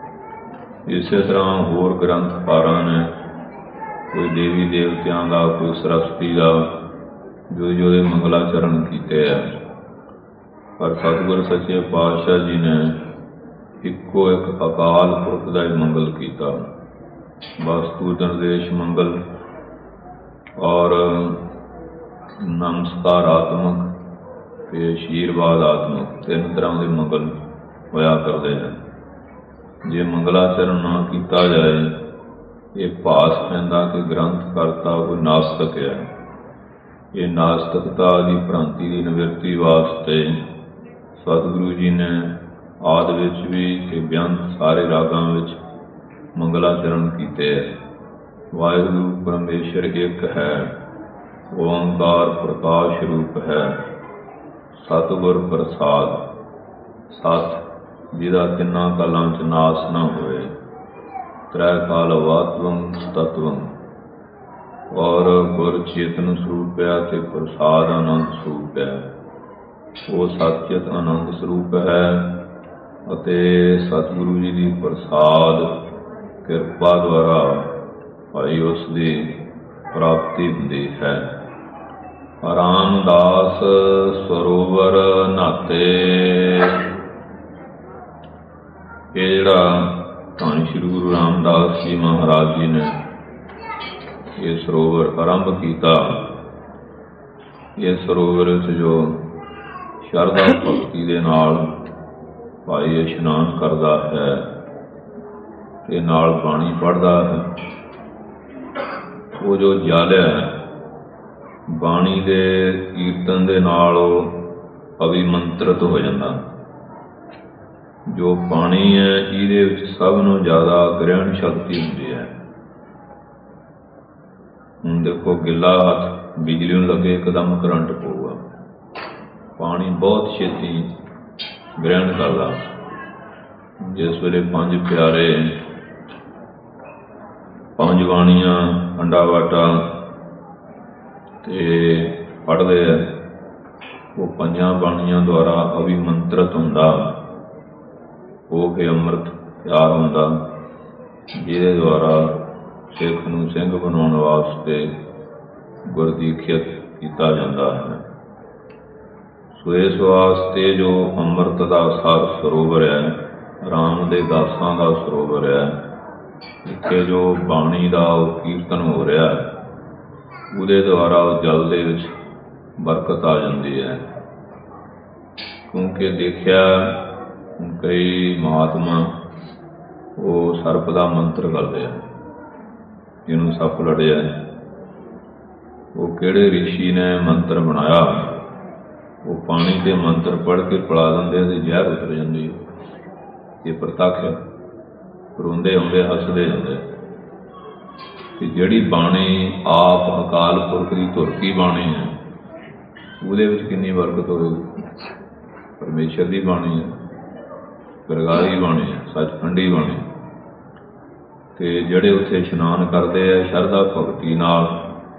ਇਸੇ ਤਰ੍ਹਾਂ ਹੋਰ ਗ੍ਰੰਥਕਾਰਾਂ ਨੇ ਕੋਈ ਦੇਵੀ ਦੇਵਤਿਆਂ ਦਾ, ਕੋਈ ਸਰਸਵਤੀ ਦਾ ਜੋ ਜੋ ਦੇ ਮੰਗਲਾਚਰਨ ਕੀਤੇ ਹੈ। ਪਰ ਸਤਿਗੁਰ ਸੱਚੇ ਪਾਤਸ਼ਾਹ ਜੀ ਨੇ ਇੱਕੋ ਇੱਕ ਅਕਾਲ ਪੁਰਖ ਦਾ ਹੀ ਮੰਗਲ ਕੀਤਾ। ਵਸਤੂ ਨਿਰਦੇਸ਼ ਮੰਗਲ ਔਰ ਨਮਸਕਾਰਾਤਮਕ ਅਤੇ ਆਸ਼ੀਰਵਾਦਾਤਮਕ ਤਿੰਨ ਤਰ੍ਹਾਂ ਦੇ ਮੰਗਲ ਹੋਇਆ ਕਰਦੇ ਹਨ। ਜੇ ਮੰਗਲਾਚਰਨ ਨਾ ਕੀਤਾ ਜਾਏ ਇਹ ਭਾਸ ਪੈਂਦਾ ਕਿ ਗ੍ਰੰਥ ਕਰਤਾ ਕੋਈ ਨਾਸਤਕ ਹੈ। ਇਹ ਨਾਸਤਕਤਾ ਦੀ ਭ੍ਰਾਂਤੀ ਦੀ ਨਿਵਰਤੀ ਵਾਸਤੇ ਸਤਿਗੁਰੂ ਜੀ ਨੇ ਆਦਿ ਵਿੱਚ ਵੀ ਅਤੇ ਬੇਅੰਤ ਸਾਰੇ ਰਾਗਾਂ ਵਿੱਚ ਮੰਗਲਾਚਰਨ ਕੀਤੇ ਹੈ। ਵਾਹਿਗੁਰੂ ਪਰਮੇਸ਼ਰ ਇੱਕ ਹੈ, ਓੰਕਾਰ ਪ੍ਰਕਾਸ਼ ਰੂਪ ਹੈ, ਸਤਿਗੁਰ ਪ੍ਰਸਾਦ ਸੱਚ ਜਿਹਦਾ ਤਿੰਨਾਂ ਕਾਲਾਂ 'ਚ ਨਾਸ ਨਾ ਹੋਵੇ। ਤ੍ਰੈ ਕਾਲ ਵਾਤਵੰ ਤਤਵੰ ਔਰ ਗੁਰ ਚੇਤਨ ਸਰੂਪ ਹੈ ਅਤੇ ਪ੍ਰਸਾਦ ਆਨੰਦ ਸਰੂਪ ਹੈ। ਉਹ ਸਤਿਚਿਤ ਆਨੰਦ ਸਰੂਪ ਹੈ ਅਤੇ ਸਤਿਗੁਰੂ ਜੀ ਦੀ ਪ੍ਰਸਾਦ ਕਿਰਪਾ ਦੁਆਰਾ ਭਾਈ ਉਸ ਦੀ ਪ੍ਰਾਪਤੀ ਹੁੰਦੀ ਹੈ। ਰਾਮਦਾਸ ਸਰੋਵਰ ਨਹਾਤੇ। ਇਹ ਜਿਹੜਾ ਧੰਨ ਸ਼੍ਰੀ ਗੁਰੂ ਰਾਮਦਾਸ ਜੀ ਮਹਾਰਾਜ ਜੀ ਨੇ ਇਹ ਸਰੋਵਰ ਆਰੰਭ ਕੀਤਾ। ਇਹ ਸਰੋਵਰ ਵਿੱਚ ਜੋ ਸ਼ਰਧਾ ਭਗਤੀ ਦੇ ਨਾਲ ਭਾਈ ਇਸ਼ਨਾਨ ਕਰਦਾ ਹੈ ਅਤੇ ਨਾਲ ਬਾਣੀ ਪੜ੍ਹਦਾ ਹੈ, ਉਹ ਜੋ ਜਲ ਹੈ ਬਾਣੀ ਦੇ ਕੀਰਤਨ ਦੇ ਨਾਲ ਉਹ ਅਭਿਮੰਤਰਿਤ ਹੋ ਜਾਂਦਾ। ਜੋ ਪਾਣੀ ਹੈ ਇਹਦੇ ਵਿੱਚ ਸਭ ਨੂੰ ਜ਼ਿਆਦਾ ਗ੍ਰਹਿਣ ਸ਼ਕਤੀ ਹੁੰਦੀ ਹੈ। ਹੁਣ ਦੇਖੋ ਗਿੱਲਾ ਹੱਥ ਬਿਜਲੀ ਨੂੰ ਲੱਗੇ ਇੱਕਦਮ ਕਰੰਟ ਪਊਗਾ। ਪਾਣੀ ਬਹੁਤ ਛੇਤੀ ਗ੍ਰਹਿਣ ਕਰਦਾ। ਜਿਸ ਵੇਲੇ ਪੰਜ ਪਿਆਰੇ ਪੰਜ ਬਾਣੀਆਂ ਅੰਡਾ ਵਾਟਾ ਅਤੇ ਪੜ੍ਹਦੇ ਹੈ, ਉਹ ਪੰਜਾਂ ਬਾਣੀਆਂ ਦੁਆਰਾ ਅਭਿਮੰਤਰਿਤ ਹੁੰਦਾ, ਹੋ ਕੇ ਅੰਮ੍ਰਿਤ ਤਿਆਰ ਹੁੰਦਾ, ਜਿਹਦੇ ਦੁਆਰਾ ਸਿੱਖ ਨੂੰ ਸਿੰਘ ਬਣਾਉਣ ਵਾਸਤੇ ਗੁਰਦੀਖਿਅਤ ਕੀਤਾ ਜਾਂਦਾ ਹੈ। ਸੋ ਇਸ ਵਾਸਤੇ ਜੋ ਅੰਮ੍ਰਿਤ ਦਾ ਸਰ ਸਰੋਵਰ ਹੈ, ਰਾਮ ਦੇ ਦਾਸਾਂ ਦਾ ਸਰੋਵਰ ਹੈ, ਇੱਥੇ ਜੋ ਬਾਣੀ ਦਾ ਉਹ ਕੀਰਤਨ ਹੋ ਰਿਹਾ ਉਹਦੇ ਦੁਆਰਾ ਉਹ ਜਲ ਦੇ ਵਿੱਚ ਬਰਕਤ ਆ ਜਾਂਦੀ ਹੈ। ਕਿਉਂਕਿ ਦੇਖਿਆ ਕਈ ਮਹਾਤਮਾ ਉਹ ਸਰਪ ਦਾ ਮੰਤਰ ਕਰਦੇ ਆ, ਜਿਹਨੂੰ ਸੱਪ ਲੜਿਆ ਉਹ ਕਿਹੜੇ ਰਿਸ਼ੀ ਨੇ ਮੰਤਰ ਬਣਾਇਆ, ਉਹ ਪਾਣੀ ਦੇ ਮੰਤਰ ਪੜ੍ਹ ਕੇ ਪਿਲਾ ਦਿੰਦੇ ਅਤੇ ਜ਼ਹਿਰ ਉਤਰ ਜਾਂਦੀ। ਇਹ ਪ੍ਰਤੱਖ ਹੈ, ਰੋਂਦੇ ਆਉਂਦੇ ਹੱਸਦੇ ਜਾਂਦੇ। ਅਤੇ ਜਿਹੜੀ ਬਾਣੀ ਆਪ ਅਕਾਲ ਪੁਰਖ ਦੀ ਧੁਰ ਕੀ ਬਾਣੀ ਹੈ, ਉਹਦੇ ਵਿੱਚ ਕਿੰਨੀ ਬਰਕਤ ਹੋਵੇਗੀ। ਪਰਮੇਸ਼ਰ ਦੀ ਬਾਣੀ ਹੈ, ਪ੍ਰਗਾਹੀ ਬਾਣੀ ਹੈ, ਸੱਚਖੰਡੀ ਬਾਣੀ। ਅਤੇ ਜਿਹੜੇ ਉੱਥੇ ਇਸ਼ਨਾਨ ਕਰਦੇ ਆ ਸ਼ਰਧਾ ਭਗਤੀ ਨਾਲ,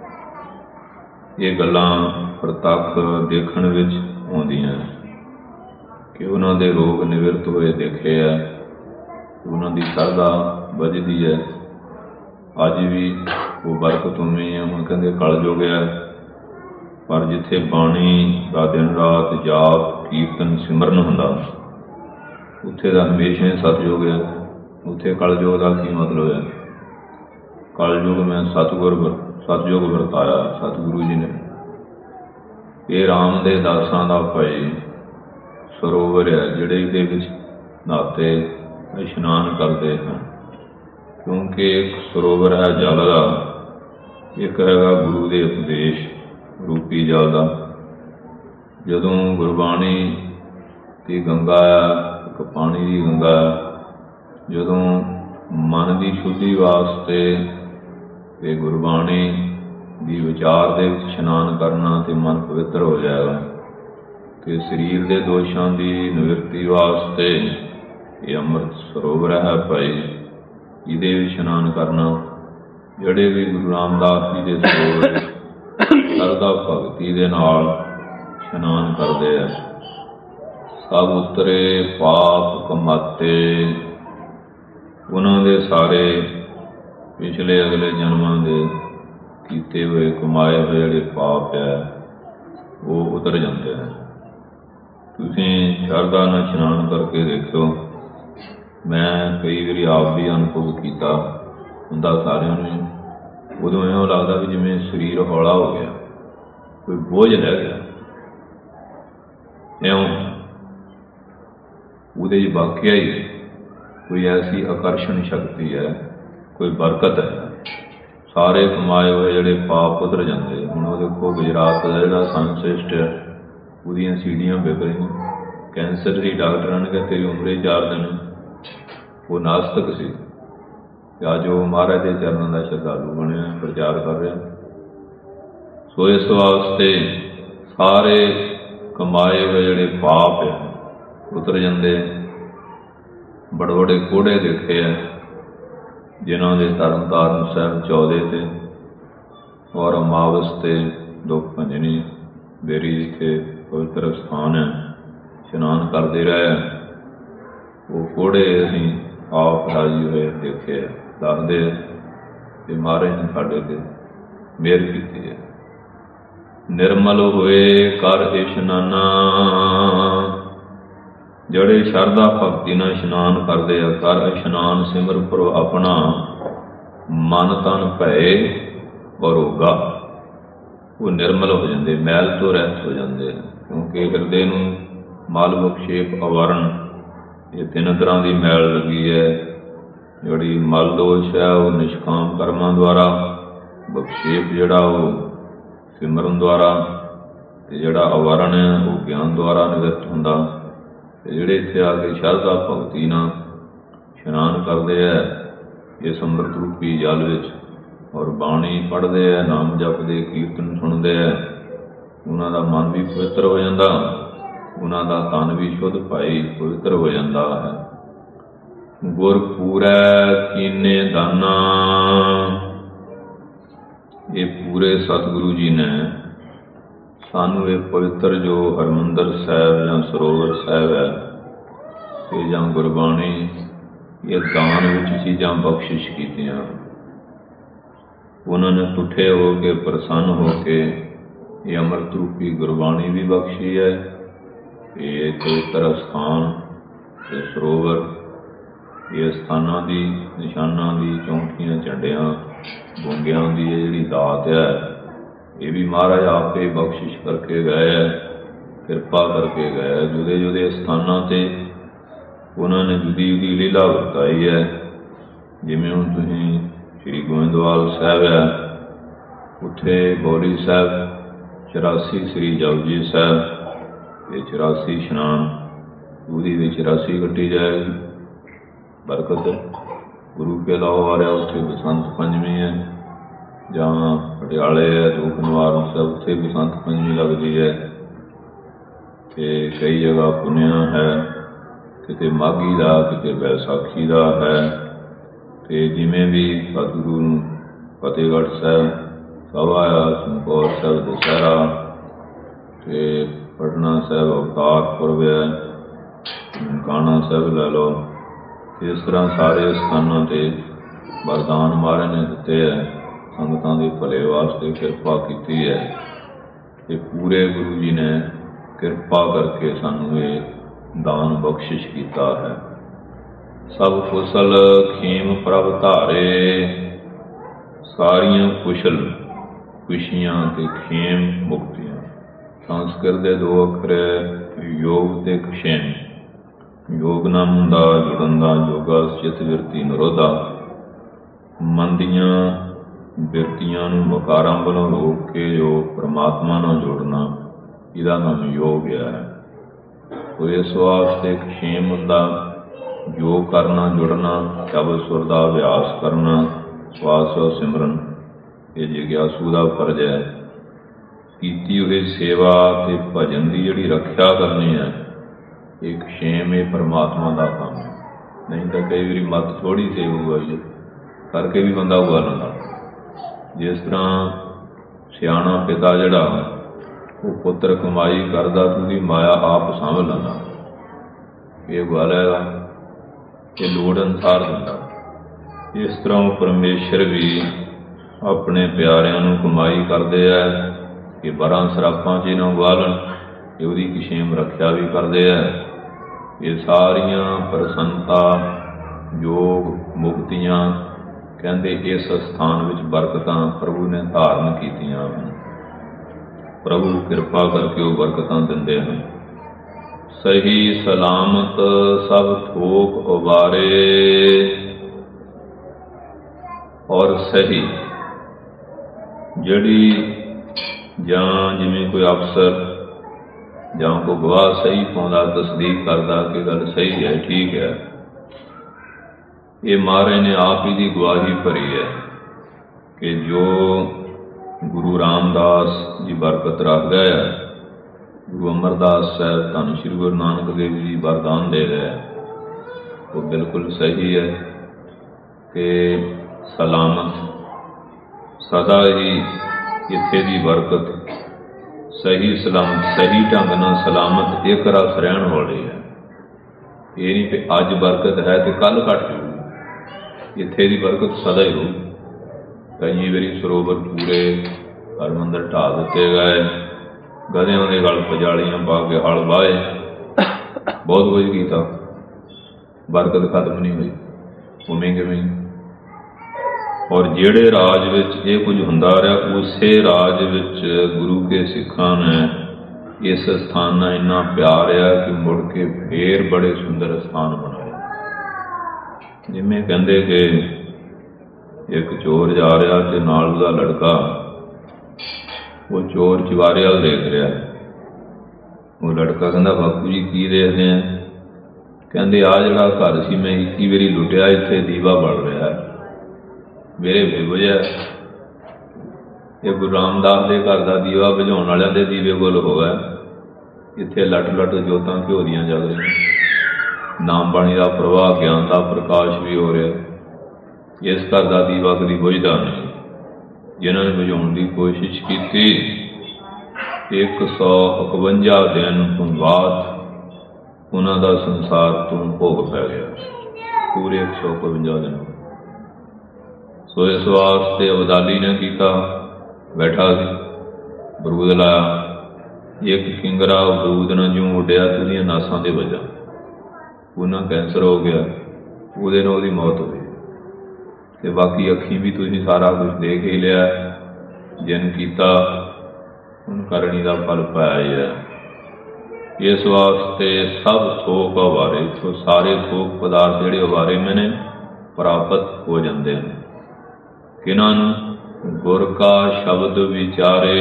ਇਹ ਗੱਲਾਂ ਪ੍ਰਤੱਖ ਦੇਖਣ ਵਿੱਚ ਆਉਂਦੀਆਂ ਕਿ ਉਹਨਾਂ ਦੇ ਰੋਗ ਨਿਵਰਤ ਹੋਏ ਦੇਖੇ ਹੈ, ਉਹਨਾਂ ਦੀ ਸ਼ਰਧਾ ਵੱਜਦੀ ਹੈ। ਅੱਜ ਵੀ ਉਹ ਬਰਕਤ ਉਵੇਂ ਹੈ। ਹੁਣ ਕਹਿੰਦੇ ਕਲਯੁਗ ਹੈ, ਪਰ ਜਿੱਥੇ ਬਾਣੀ ਦਾ ਦਿਨ ਰਾਤ ਜਾਪ ਕੀਰਤਨ ਸਿਮਰਨ ਹੁੰਦਾ, ਉੱਥੇ ਦਾ ਹਮੇਸ਼ਾ ਹੀ ਸਤਿਯੁਗ ਹੈ। ਉੱਥੇ ਕਲਯੁਗ ਦਾ ਕੀ ਮਤਲਬ ਹੈ? ਕਲਯੁਗ ਮੈਂ ਸਤਿਗੁਰ ਸਤਿਯੁਗ ਵਰਤਾਇਆ ਸਤਿਗੁਰੂ ਜੀ ਨੇ। ਇਹ ਰਾਮ ਦੇ ਦਾਸਾਂ ਦਾ ਭਾਈ ਸਰੋਵਰ ਹੈ, ਜਿਹੜੇ ਇਹਦੇ ਵਿੱਚ ਨਹਾਤੇ ਇਸ਼ਨਾਨ ਕਰਦੇ ਹਨ। ਕਿਉਂਕਿ ਇੱਕ ਸਰੋਵਰ ਹੈ ਜਲ ਦਾ, ਇੱਕ ਹੈਗਾ ਗੁਰੂ ਦੇ ਉਪਦੇਸ਼ ਰੂਪੀ ਜਲ ਦਾ। ਜਦੋਂ ਗੁਰਬਾਣੀ ਦੀ ਗੰਗਾ ਹੈ, ਇੱਕ ਪਾਣੀ ਦੀ ਗੰਗਾ ਹੈ, ਜਦੋਂ ਮਨ ਦੀ ਸ਼ੁੱਧੀ ਵਾਸਤੇ ਅਤੇ ਗੁਰਬਾਣੀ ਦੀ ਵਿਚਾਰ ਦੇ ਵਿੱਚ ਇਸ਼ਨਾਨ ਕਰਨਾ ਅਤੇ ਮਨ ਪਵਿੱਤਰ ਹੋ ਜਾਏਗਾ। ਅਤੇ ਸਰੀਰ ਦੇ ਦੋਸ਼ਾਂ ਦੀ ਨਿਵਰਤੀ ਵਾਸਤੇ ਇਹ ਅੰਮ੍ਰਿਤ ਸਰੋਵਰ ਹੈ ਭਾਈ, ਇਹਦੇ ਵਿੱਚ ਇਸ਼ਨਾਨ ਕਰਨਾ। ਜਿਹੜੇ ਵੀ ਗੁਰੂ ਰਾਮਦਾਸ ਜੀ ਦੇ ਸਰੋਵਰ ਵਿੱਚ ਸ਼ਰਧਾ ਭਗਤੀ ਦੇ ਨਾਲ ਇਸ਼ਨਾਨ ਕਰਦੇ ਆ, ਸਭ ਉਤਰੇ ਪਾਪ ਕਮਾਤੇ। ਉਹਨਾਂ ਦੇ ਸਾਰੇ ਪਿਛਲੇ ਅਗਲੇ ਜਨਮਾਂ ਦੇ ਕੀਤੇ ਹੋਏ ਕਮਾਏ ਹੋਏ ਜਿਹੜੇ ਪਾਪ ਹੈ ਉਹ ਉਤਰ ਜਾਂਦੇ ਨੇ। ਤੁਸੀਂ ਸ਼ਰਧਾ ਨਾਲ ਇਸ਼ਨਾਨ ਕਰਕੇ ਦੇਖੋ। ਮੈਂ ਕਈ ਵਾਰੀ ਆਪ ਵੀ ਅਨੁਭਵ ਕੀਤਾ ਹੁੰਦਾ ਸਾਰਿਆਂ ਨੂੰ। ਉਦੋਂ ਇਉਂ ਲੱਗਦਾ ਵੀ ਜਿਵੇਂ ਸਰੀਰ ਹੌਲਾ ਹੋ ਗਿਆ, ਕੋਈ ਬੋਝ ਰਹਿ ਗਿਆ। ਇਉਂ ਉਹਦੇ 'ਚ ਵਾਕਿਆ ਹੀ ਕੋਈ ਐਸੀ ਆਕਰਸ਼ਣ ਸ਼ਕਤੀ ਹੈ, ਕੋਈ ਬਰਕਤ ਹੈ। ਸਾਰੇ ਕਮਾਏ ਹੋਏ ਜਿਹੜੇ ਪਾਪ ਉਤਰ ਜਾਂਦੇ। ਹੁਣ ਉਹ ਦੇਖੋ ਗੁਜਰਾਤ ਦਾ ਜਿਹੜਾ ਸੰਸ੍ਰਿਸ਼ਟ ਹੈ, ਉਹਦੀਆਂ ਸੀੜੀਆਂ ਵਿਕ ਰਹੀਆਂ। ਕੈਂਸਰ ਦੀ ਡਾਕਟਰਾਂ ਨੇ ਕਿਹਾ ਤੇਰੀ ਉਮਰ ਹੀ ਚਾਰ ਦਿਨ। ਉਹ ਨਾਸਤਕ ਸੀ ਅਤੇ ਅੱਜ ਉਹ ਮਹਾਰਾਜ ਦੇ ਚਰਨਾਂ ਦਾ ਸ਼ਰਧਾਲੂ ਬਣਿਆ, ਪ੍ਰਚਾਰ ਕਰ ਰਿਹਾ। ਸੋ ਇਸ ਵਾਸਤੇ ਸਾਰੇ ਕਮਾਏ ਹੋਏ ਜਿਹੜੇ ਪਾਪ ਹੈ ਉਤਰ ਜਾਂਦੇ। ਬੜੇ ਬੜੇ ਕੋੜੇ ਦੇਖੇ ਹੈ, ਜਿਨ੍ਹਾਂ ਦੇ ਤਰਨ ਤਾਰਨ ਸਾਹਿਬ ਚੌਦੇ 'ਤੇ ਔਰ ਅਮਾਵਸ 'ਤੇ ਦੁੱਖ ਭੰਜਨੀ ਬੇਰੀ ਜਿੱਥੇ ਪਵਿੱਤਰ ਸਥਾਨ ਹੈ, ਇਸ਼ਨਾਨ ਕਰਦੇ ਰਹੇ। ਉਹ ਕੋੜੇ ਅਸੀਂ ਆਪ ਰਾਜੀ ਹੋਏ ਦੇਖੇ ਹੈ, ਦੱਸਦੇ ਅਤੇ ਮਹਾਰਾਜ ਨੇ ਸਾਡੇ 'ਤੇ ਮਿਹਰ ਕੀਤੀ ਹੈ। ਨਿਰਮਲ ਹੋਏ ਕਰ ਇਸ਼ਨਾਨਾ। ਜਿਹੜੇ ਸ਼ਰਧਾ ਭਗਤੀ ਨਾਲ ਇਸ਼ਨਾਨ ਕਰਦੇ ਆ, ਕਰ ਇਸ਼ਨਾਨ ਸਿਮਰ ਪ੍ਰਭ ਆਪਣਾ, ਮਨ ਤਨ ਭਏ ਅਰੋਗਾ। ਉਹ ਨਿਰਮਲ ਹੋ ਜਾਂਦੇ, ਮੈਲ ਤੋਂ ਰਹਿਤ ਹੋ ਜਾਂਦੇ। ਕਿਉਂਕਿ ਹਿਰਦੇ ਨੂੰ ਮਲ ਵਿਖੇਪ ਅਵਰਨ, ਇਹ ਤਿੰਨ ਤਰ੍ਹਾਂ ਦੀ ਮੈਲ ਲੱਗੀ ਹੈ। ਜਿਹੜੀ ਮਲ ਦੋਸ਼ ਹੈ ਉਹ ਨਿਸ਼ਕਾਮ ਕਰਮਾਂ ਦੁਆਰਾ, ਵਿਖੇਪ ਜਿਹੜਾ ਉਹ ਸਿਮਰਨ ਦੁਆਰਾ, ਅਤੇ ਜਿਹੜਾ ਅਵਰਨ ਹੈ ਉਹ ਗਿਆਨ ਦੁਆਰਾ ਨਿਵਰਤ ਹੁੰਦਾ। ਅਤੇ ਜਿਹੜੇ ਇੱਥੇ ਆ ਕੇ ਸ਼ਰਧਾ ਭਗਤੀ ਨਾਲ ਇਸ਼ਨਾਨ ਕਰਦੇ ਹੈ ਇਸ ਅੰਮ੍ਰਿਤ ਰੂਪੀ ਜਲ ਵਿੱਚ, ਔਰ ਬਾਣੀ ਪੜ੍ਹਦੇ ਹੈ, ਨਾਮ ਜਪਦੇ, ਕੀਰਤਨ ਸੁਣਦੇ ਹੈ, ਉਹਨਾਂ ਦਾ ਮਨ ਵੀ ਪਵਿੱਤਰ ਹੋ ਜਾਂਦਾ, ਉਹਨਾਂ ਦਾ ਤਨ ਵੀ ਸ਼ੁੱਧ ਭਾਈ ਪਵਿੱਤਰ ਹੋ ਜਾਂਦਾ ਹੈ। ਗੁਰ ਪੂਰੈ ਕੀਨੇ ਦਾਨਾ। ਇਹ ਪੂਰੇ ਸਤਿਗੁਰੂ ਜੀ ਨੇ ਸਾਨੂੰ ਇਹ ਪਵਿੱਤਰ ਜੋ ਹਰਿਮੰਦਰ ਸਾਹਿਬ ਜਾਂ ਸਰੋਵਰ ਸਾਹਿਬ ਹੈ, ਇਹ ਜਾਂ ਗੁਰਬਾਣੀ, ਇਹ ਦਾਨ ਵਿੱਚ ਚੀਜ਼ਾਂ ਬਖਸ਼ਿਸ਼ ਕੀਤੀਆਂ। ਉਹਨਾਂ ਨੇ ਟੁੱਟੇ ਹੋ ਕੇ, ਪ੍ਰਸੰਨ ਹੋ ਕੇ ਇਹ ਅੰਮ੍ਰਿਤ ਰੂਪੀ ਗੁਰਬਾਣੀ ਵੀ ਬਖਸ਼ੀ ਹੈ। ਇਹ ਪਵਿੱਤਰ ਅਸਥਾਨ ਅਤੇ ਸਰੋਵਰ, ਇਹ ਅਸਥਾਨਾਂ ਦੀ, ਨਿਸ਼ਾਨਾਂ ਦੀ, ਚੌਂਕੀਆਂ, ਝੰਡਿਆਂ, ਬੁੰਗਿਆਂ ਦੀ ਇਹ ਜਿਹੜੀ ਦਾਤ ਹੈ, ਇਹ ਵੀ ਮਹਾਰਾਜ ਆਪੇ ਬਖਸ਼ਿਸ਼ ਕਰਕੇ ਗਏ ਹੈ, ਕਿਰਪਾ ਕਰਕੇ ਗਏ ਹੈ। ਜੁਦੇ ਜੁਦੇ ਸਥਾਨਾਂ 'ਤੇ ਉਹਨਾਂ ਨੇ ਜੁਦੀ ਜੁਦੀ ਲੀਲਾ ਵਰਤਾਈ ਹੈ। ਜਿਵੇਂ ਹੁਣ ਤੁਸੀਂ ਸ਼੍ਰੀ ਗੋਇੰਦਵਾਲ ਸਾਹਿਬ ਹੈ, ਉੱਥੇ ਬੌਲੀ ਸਾਹਿਬ ਚੁਰਾਸੀ ਸ੍ਰੀ ਜਪਜੀ ਸਾਹਿਬ ਇਹ ਚੁਰਾਸੀ ਇਸ਼ਨਾਨ, ਉਹਦੀ ਵੀ ਚੁਰਾਸੀ ਕੱਟੀ ਜਾਏਗੀ ਬਰਕਤ। ਗੁਰੂ ਕੇ ਲਾਹੋ ਆ ਰਿਹਾ, ਉੱਥੇ ਬਸੰਤ ਪੰਚਮੀ ਹੈ। ਜਾਂ ਪਟਿਆਲੇ ਹੈ ਦੂਖ ਨਿਵਾਰਨ ਸਾਹਿਬ, ਉੱਥੇ ਬਸੰਤ ਪੰਚਮੀ ਲੱਗਦੀ ਹੈ। ਅਤੇ ਕਈ ਜਗ੍ਹਾ ਪੁੰਨਿਆ ਹੈ, ਕਿਤੇ ਮਾਘੀ ਦਾ, ਕਿਤੇ ਵਿਸਾਖੀ ਦਾ ਹੈ। ਅਤੇ ਜਿਵੇਂ ਵੀ ਸਤਿਗੁਰੂ ਨੂੰ ਫਤਿਹਗੜ੍ਹ ਸਾਹਿਬ ਸਭਾ ਆ, ਚਮਕੌਰ ਸਾਹਿਬ ਦੁਸਹਿਰਾ, ਅਤੇ ਪਟਨਾ ਸਾਹਿਬ ਅਵਤਾਰ ਪੁਰਬ ਹੈ, ਨਨਕਾਣਾ ਸਾਹਿਬ ਲੈ ਲਓ। ਇਸ ਤਰ੍ਹਾਂ ਸਾਰੇ ਸਥਾਨਾਂ 'ਤੇ ਵਰਦਾਨ ਮਹਾਰਾਜ ਨੇ ਦਿੱਤੇ ਹੈ, ਸੰਗਤਾਂ ਦੇ ਭਲੇ ਵਾਸਤੇ ਕਿਰਪਾ ਕੀਤੀ ਹੈ। ਅਤੇ ਪੂਰੇ ਗੁਰੂ ਜੀ ਨੇ ਕਿਰਪਾ ਕਰਕੇ ਸਾਨੂੰ ਇਹ ਦਾਨ ਬਖਸ਼ਿਸ਼ ਕੀਤਾ ਹੈ। ਸਭ ਕੁਸ਼ਲ ਖੇਮ ਪ੍ਰਭ ਧਾਰੇ, ਸਾਰੀਆਂ ਕੁਸ਼ਲ ਖੁਸ਼ੀਆਂ ਅਤੇ ਖੇਮ ਮੁਕਤੀਆਂ। ਸੰਸਕ੍ਰਿਤ ਦੇ ਦੋ ਅੱਖਰ ਯੋਗ ਅਤੇ ਖੇਮ। ਯੋਗ ਨਾਮ ਹੁੰਦਾ ਜੁੜਨ ਦਾ, ਯੋਗਾ ਚਿੱਤ ਬਿਰਤੀ ਨਿਰੋਧਾ। ਮਨ ਦੀਆਂ ਬਿਰਤੀਆਂ ਨੂੰ ਵਕਾਰਾਂ ਵੱਲੋਂ ਰੋਕ ਕੇ ਜੋ ਪਰਮਾਤਮਾ ਨਾਲ ਜੋੜਨਾ, ਇਹਦਾ ਨਾਮ ਯੋਗ ਹੈ। ਉਹ ਇਸ ਵਾਸਤੇ ਖੇਮ ਹੁੰਦਾ ਯੋਗ ਕਰਨਾ, ਜੁੜਨਾ, ਸ਼ਬਦ ਸੁਰ ਦਾ ਅਭਿਆਸ ਕਰਨਾ, ਸਵਾਸ ਸਿਮਰਨ। ਇਹ ਜਿਗਿਆਸੂ ਦਾ ਫਰਜ਼ ਹੈ। ਕੀਤੀ ਹੋਈ ਸੇਵਾ ਅਤੇ ਭਜਨ ਦੀ ਜਿਹੜੀ ਰੱਖਿਆ ਕਰਨੀ ਹੈ, ਇਹ ਖੇਮ ਇਹ ਪਰਮਾਤਮਾ ਦਾ ਕੰਮ ਹੈ। ਨਹੀਂ ਤਾਂ ਕਈ ਵਾਰੀ ਮੱਤ ਥੋੜ੍ਹੀ ਸੇਵ ਆਈ ਕਰਕੇ ਵੀ ਬੰਦਾ ਉਗਾ ਲੈਂਦਾ। ਜਿਸ ਤਰ੍ਹਾਂ ਸਿਆਣਾ ਪਿਤਾ ਜਿਹੜਾ ਉਹ ਪੁੱਤਰ ਕਮਾਈ ਕਰਦਾ, ਉਹਦੀ ਮਾਇਆ ਆਪ ਸਾਂਭ ਲੈਂਦਾ। ਇਹ ਗੱਲ ਹੈਗਾ, ਇਹ ਲੋੜ ਅਨੁਸਾਰ ਦਿੰਦਾ। ਇਸ ਤਰ੍ਹਾਂ ਉਹ ਪਰਮੇਸ਼ਰ ਵੀ ਆਪਣੇ ਪਿਆਰਿਆਂ ਨੂੰ ਕਮਾਈ ਕਰਦੇ ਹੈ ਕਿ ਬਾਰਾਂ ਸਰਾਪਾਂ 'ਚ ਨਾ ਉਗਾ ਲੈਣ, ਇਹ ਉਹਦੀ ਖੇਮ ਰੱਖਿਆ ਵੀ ਕਰਦੇ ਹੈ। ਇਹ ਸਾਰੀਆਂ ਪ੍ਰਸੰਨਤਾ, ਯੋਗ, ਮੁਕਤੀਆਂ ਕਹਿੰਦੇ ਇਸ ਸਥਾਨ ਵਿੱਚ ਬਰਕਤਾਂ ਪ੍ਰਭੂ ਨੇ ਧਾਰਨ ਕੀਤੀਆਂ ਹਨ। ਪ੍ਰਭੂ ਕਿਰਪਾ ਕਰਕੇ ਉਹ ਬਰਕਤਾਂ ਦਿੰਦੇ ਹਨ। ਸਹੀ ਸਲਾਮਤ ਸਭ ਥੋਕ ਉਬਾਰੇ, ਔਰ ਸਹੀ ਜਿਹੜੀ ਜਾਂ ਜਿਵੇਂ ਕੋਈ ਅਫਸਰ ਜਾਂ ਕੋਈ ਗਵਾਹ ਸਹੀ ਪਾਉਂਦਾ, ਤਸਦੀਕ ਕਰਦਾ ਕਿ ਗੱਲ ਸਹੀ ਹੈ, ਠੀਕ ਹੈ। ਇਹ ਮਹਾਰਾਜ ਨੇ ਆਪ ਹੀ ਦੀ ਗਵਾਹੀ ਭਰੀ ਹੈ ਕਿ ਜੋ ਗੁਰੂ ਰਾਮਦਾਸ ਜੀ ਬਰਕਤ ਰੱਖਦਾ ਹੈ, ਗੁਰੂ ਅਮਰਦਾਸ ਸਾਹਿਬ ਧੰਨ ਸ਼੍ਰੀ ਗੁਰੂ ਨਾਨਕ ਦੇਵ ਜੀ ਵਰਦਾਨ ਦੇ ਰਿਹਾ, ਉਹ ਬਿਲਕੁਲ ਸਹੀ ਹੈ ਕਿ ਸਲਾਮਤ ਸਦਾ ਹੀ ਇੱਥੇ ਦੀ ਬਰਕਤ ਸਹੀ ਸਲਾਮਤ, ਸਹੀ ਢੰਗ ਨਾਲ ਸਲਾਮਤ ਇੱਕ ਰਸ ਰਹਿਣ ਵਾਲੀ ਹੈ। ਇਹ ਨਹੀਂ ਕਿ ਅੱਜ ਬਰਕਤ ਹੈ ਅਤੇ ਕੱਲ੍ਹ ਘੱਟ ਜਾਊ। ਇੱਥੇ ਦੀ ਬਰਕਤ ਸਦਾ ਹੀ ਰਹੂ। ਕਈ ਵਾਰੀ ਸਰੋਵਰ ਪੂਰੇ ਹਰਿਮੰਦਰ ਢਾਹ ਦਿੱਤੇ ਗਏ, ਗਧਿਆਂ ਦੇ ਗਲ ਪਜਾਲੀਆਂ ਪਾ ਕੇ ਹਲ ਵਾਹੇ, ਬਹੁਤ ਕੁਝ ਕੀਤਾ, ਬਰਕਤ ਖਤਮ ਨਹੀਂ ਹੋਈ। ਉਵੇਂ ਕਿਵੇਂ? ਔਰ ਜਿਹੜੇ ਰਾਜ ਵਿੱਚ ਇਹ ਕੁਝ ਹੁੰਦਾ ਰਿਹਾ, ਉਸੇ ਰਾਜ ਵਿੱਚ ਗੁਰੂ ਕੇ ਸਿੱਖਾਂ ਨੇ ਇਸ ਸਥਾਨ ਨਾਲ ਇੰਨਾ ਪਿਆਰ ਆ ਕਿ ਮੁੜ ਕੇ ਫੇਰ ਬੜੇ ਸੁੰਦਰ ਸਥਾਨ ਬਣਾਏ। ਜਿਵੇਂ ਕਹਿੰਦੇ ਕਿ ਇੱਕ ਚੋਰ ਜਾ ਰਿਹਾ ਅਤੇ ਨਾਲ ਉਹਦਾ ਲੜਕਾ, ਉਹ ਚੋਰ ਚੁਬਾਰੇ ਵੱਲ ਦੇਖ ਰਿਹਾ। ਉਹ ਲੜਕਾ ਕਹਿੰਦਾ, ਬਾਪੂ ਜੀ ਕੀ ਦੇਖਦੇ ਆ? ਕਹਿੰਦੇ ਆਹ ਜਿਹੜਾ ਘਰ ਸੀ ਮੈਂ ਇੱਕੀ ਵਾਰੀ ਲੁੱਟਿਆ, ਇੱਥੇ ਦੀਵਾ ਬਲ ਰਿਹਾ, ਮੇਰੇ ਬੇਬੁਝਿਆ। ਇਹ ਗੁਰੂ ਰਾਮਦਾਸ ਦੇ ਘਰ ਦਾ ਦੀਵਾ ਬੁਝਾਉਣ ਵਾਲਿਆਂ ਦੇ ਦੀਵੇ ਗੁੱਲ ਹੋ ਗਏ। ਇੱਥੇ ਲੱਟ ਲੱਟ ਜੋਤਾਂ ਘਿਓ ਦੀਆਂ ਜਗ ਰਹੀਆਂ, ਨਾਮ ਬਾਣੀ ਦਾ ਪ੍ਰਵਾਹ, ਗਿਆਨ ਦਾ ਪ੍ਰਕਾਸ਼ ਵੀ ਹੋ ਰਿਹਾ। ਇਸ ਘਰ ਦਾ ਦੀਵਾ ਕਦੀ ਬੁਝਦਾ ਨਹੀਂ। ਜਿਨ੍ਹਾਂ ਨੇ ਬੁਝਾਉਣ ਦੀ ਕੋਸ਼ਿਸ਼ ਕੀਤੀ, ਇੱਕ ਸੌ ਇਕਵੰਜਾ ਦਿਨ ਤੋਂ ਬਾਅਦ ਉਹਨਾਂ ਦਾ ਸੰਸਾਰ ਤੋਂ ਭੋਗ ਪੈ ਗਿਆ, ਪੂਰੇ ਇੱਕ ਸੌ ਇਕਵੰਜਾ ਦਿਨ। ਸੋ ਇਸ ਵਾਸਤੇ ਅਬਦਾਲੀ ਨੇ ਕੀਤਾ, ਬੈਠਾ ਸੀ, ਬਰੂਦ ਲਾਇਆ, ਇੱਕ ਕਿੰਗਰਾ ਬਰੂਦ ਨਾਲ ਜਿਉਂ ਉੱਡਿਆ ਤੇ ਉਹਦੀਆਂ ਨਾਸਾਂ 'ਤੇ ਵੱਜਾ, ਉਹਨਾਂ ਕੈਂਸਰ ਹੋ ਗਿਆ, ਉਹਦੇ ਨਾਲ ਉਹਦੀ ਮੌਤ ਹੋਈ। ਅਤੇ ਬਾਕੀ ਅੱਖੀਂ ਵੀ ਤੁਸੀਂ ਸਾਰਾ ਕੁਛ ਦੇਖ ਹੀ ਲਿਆ, ਜਿਨ ਕੀਤਾ ਹੁਣ ਕਰਨੀ ਦਾ ਫਲ ਪਾਇਆ ਹੀ ਹੈ। ਇਸ ਵਾਸਤੇ ਸਭ ਥੋਕ ਉਬਾਰੇ, ਇੱਥੋਂ ਸਾਰੇ ਥੋਕ ਪਦਾਰਥ ਜਿਹੜੇ ਉਬਾਰੇ ਮੈਂ ਨੇ, ਪ੍ਰਾਪਤ ਹੋ ਜਾਂਦੇ ਹਨ। ਕਿਹਨਾਂ ਨੂੰ? ਗੁਰ ਕਾ ਸ਼ਬਦ ਵਿਚਾਰੇ,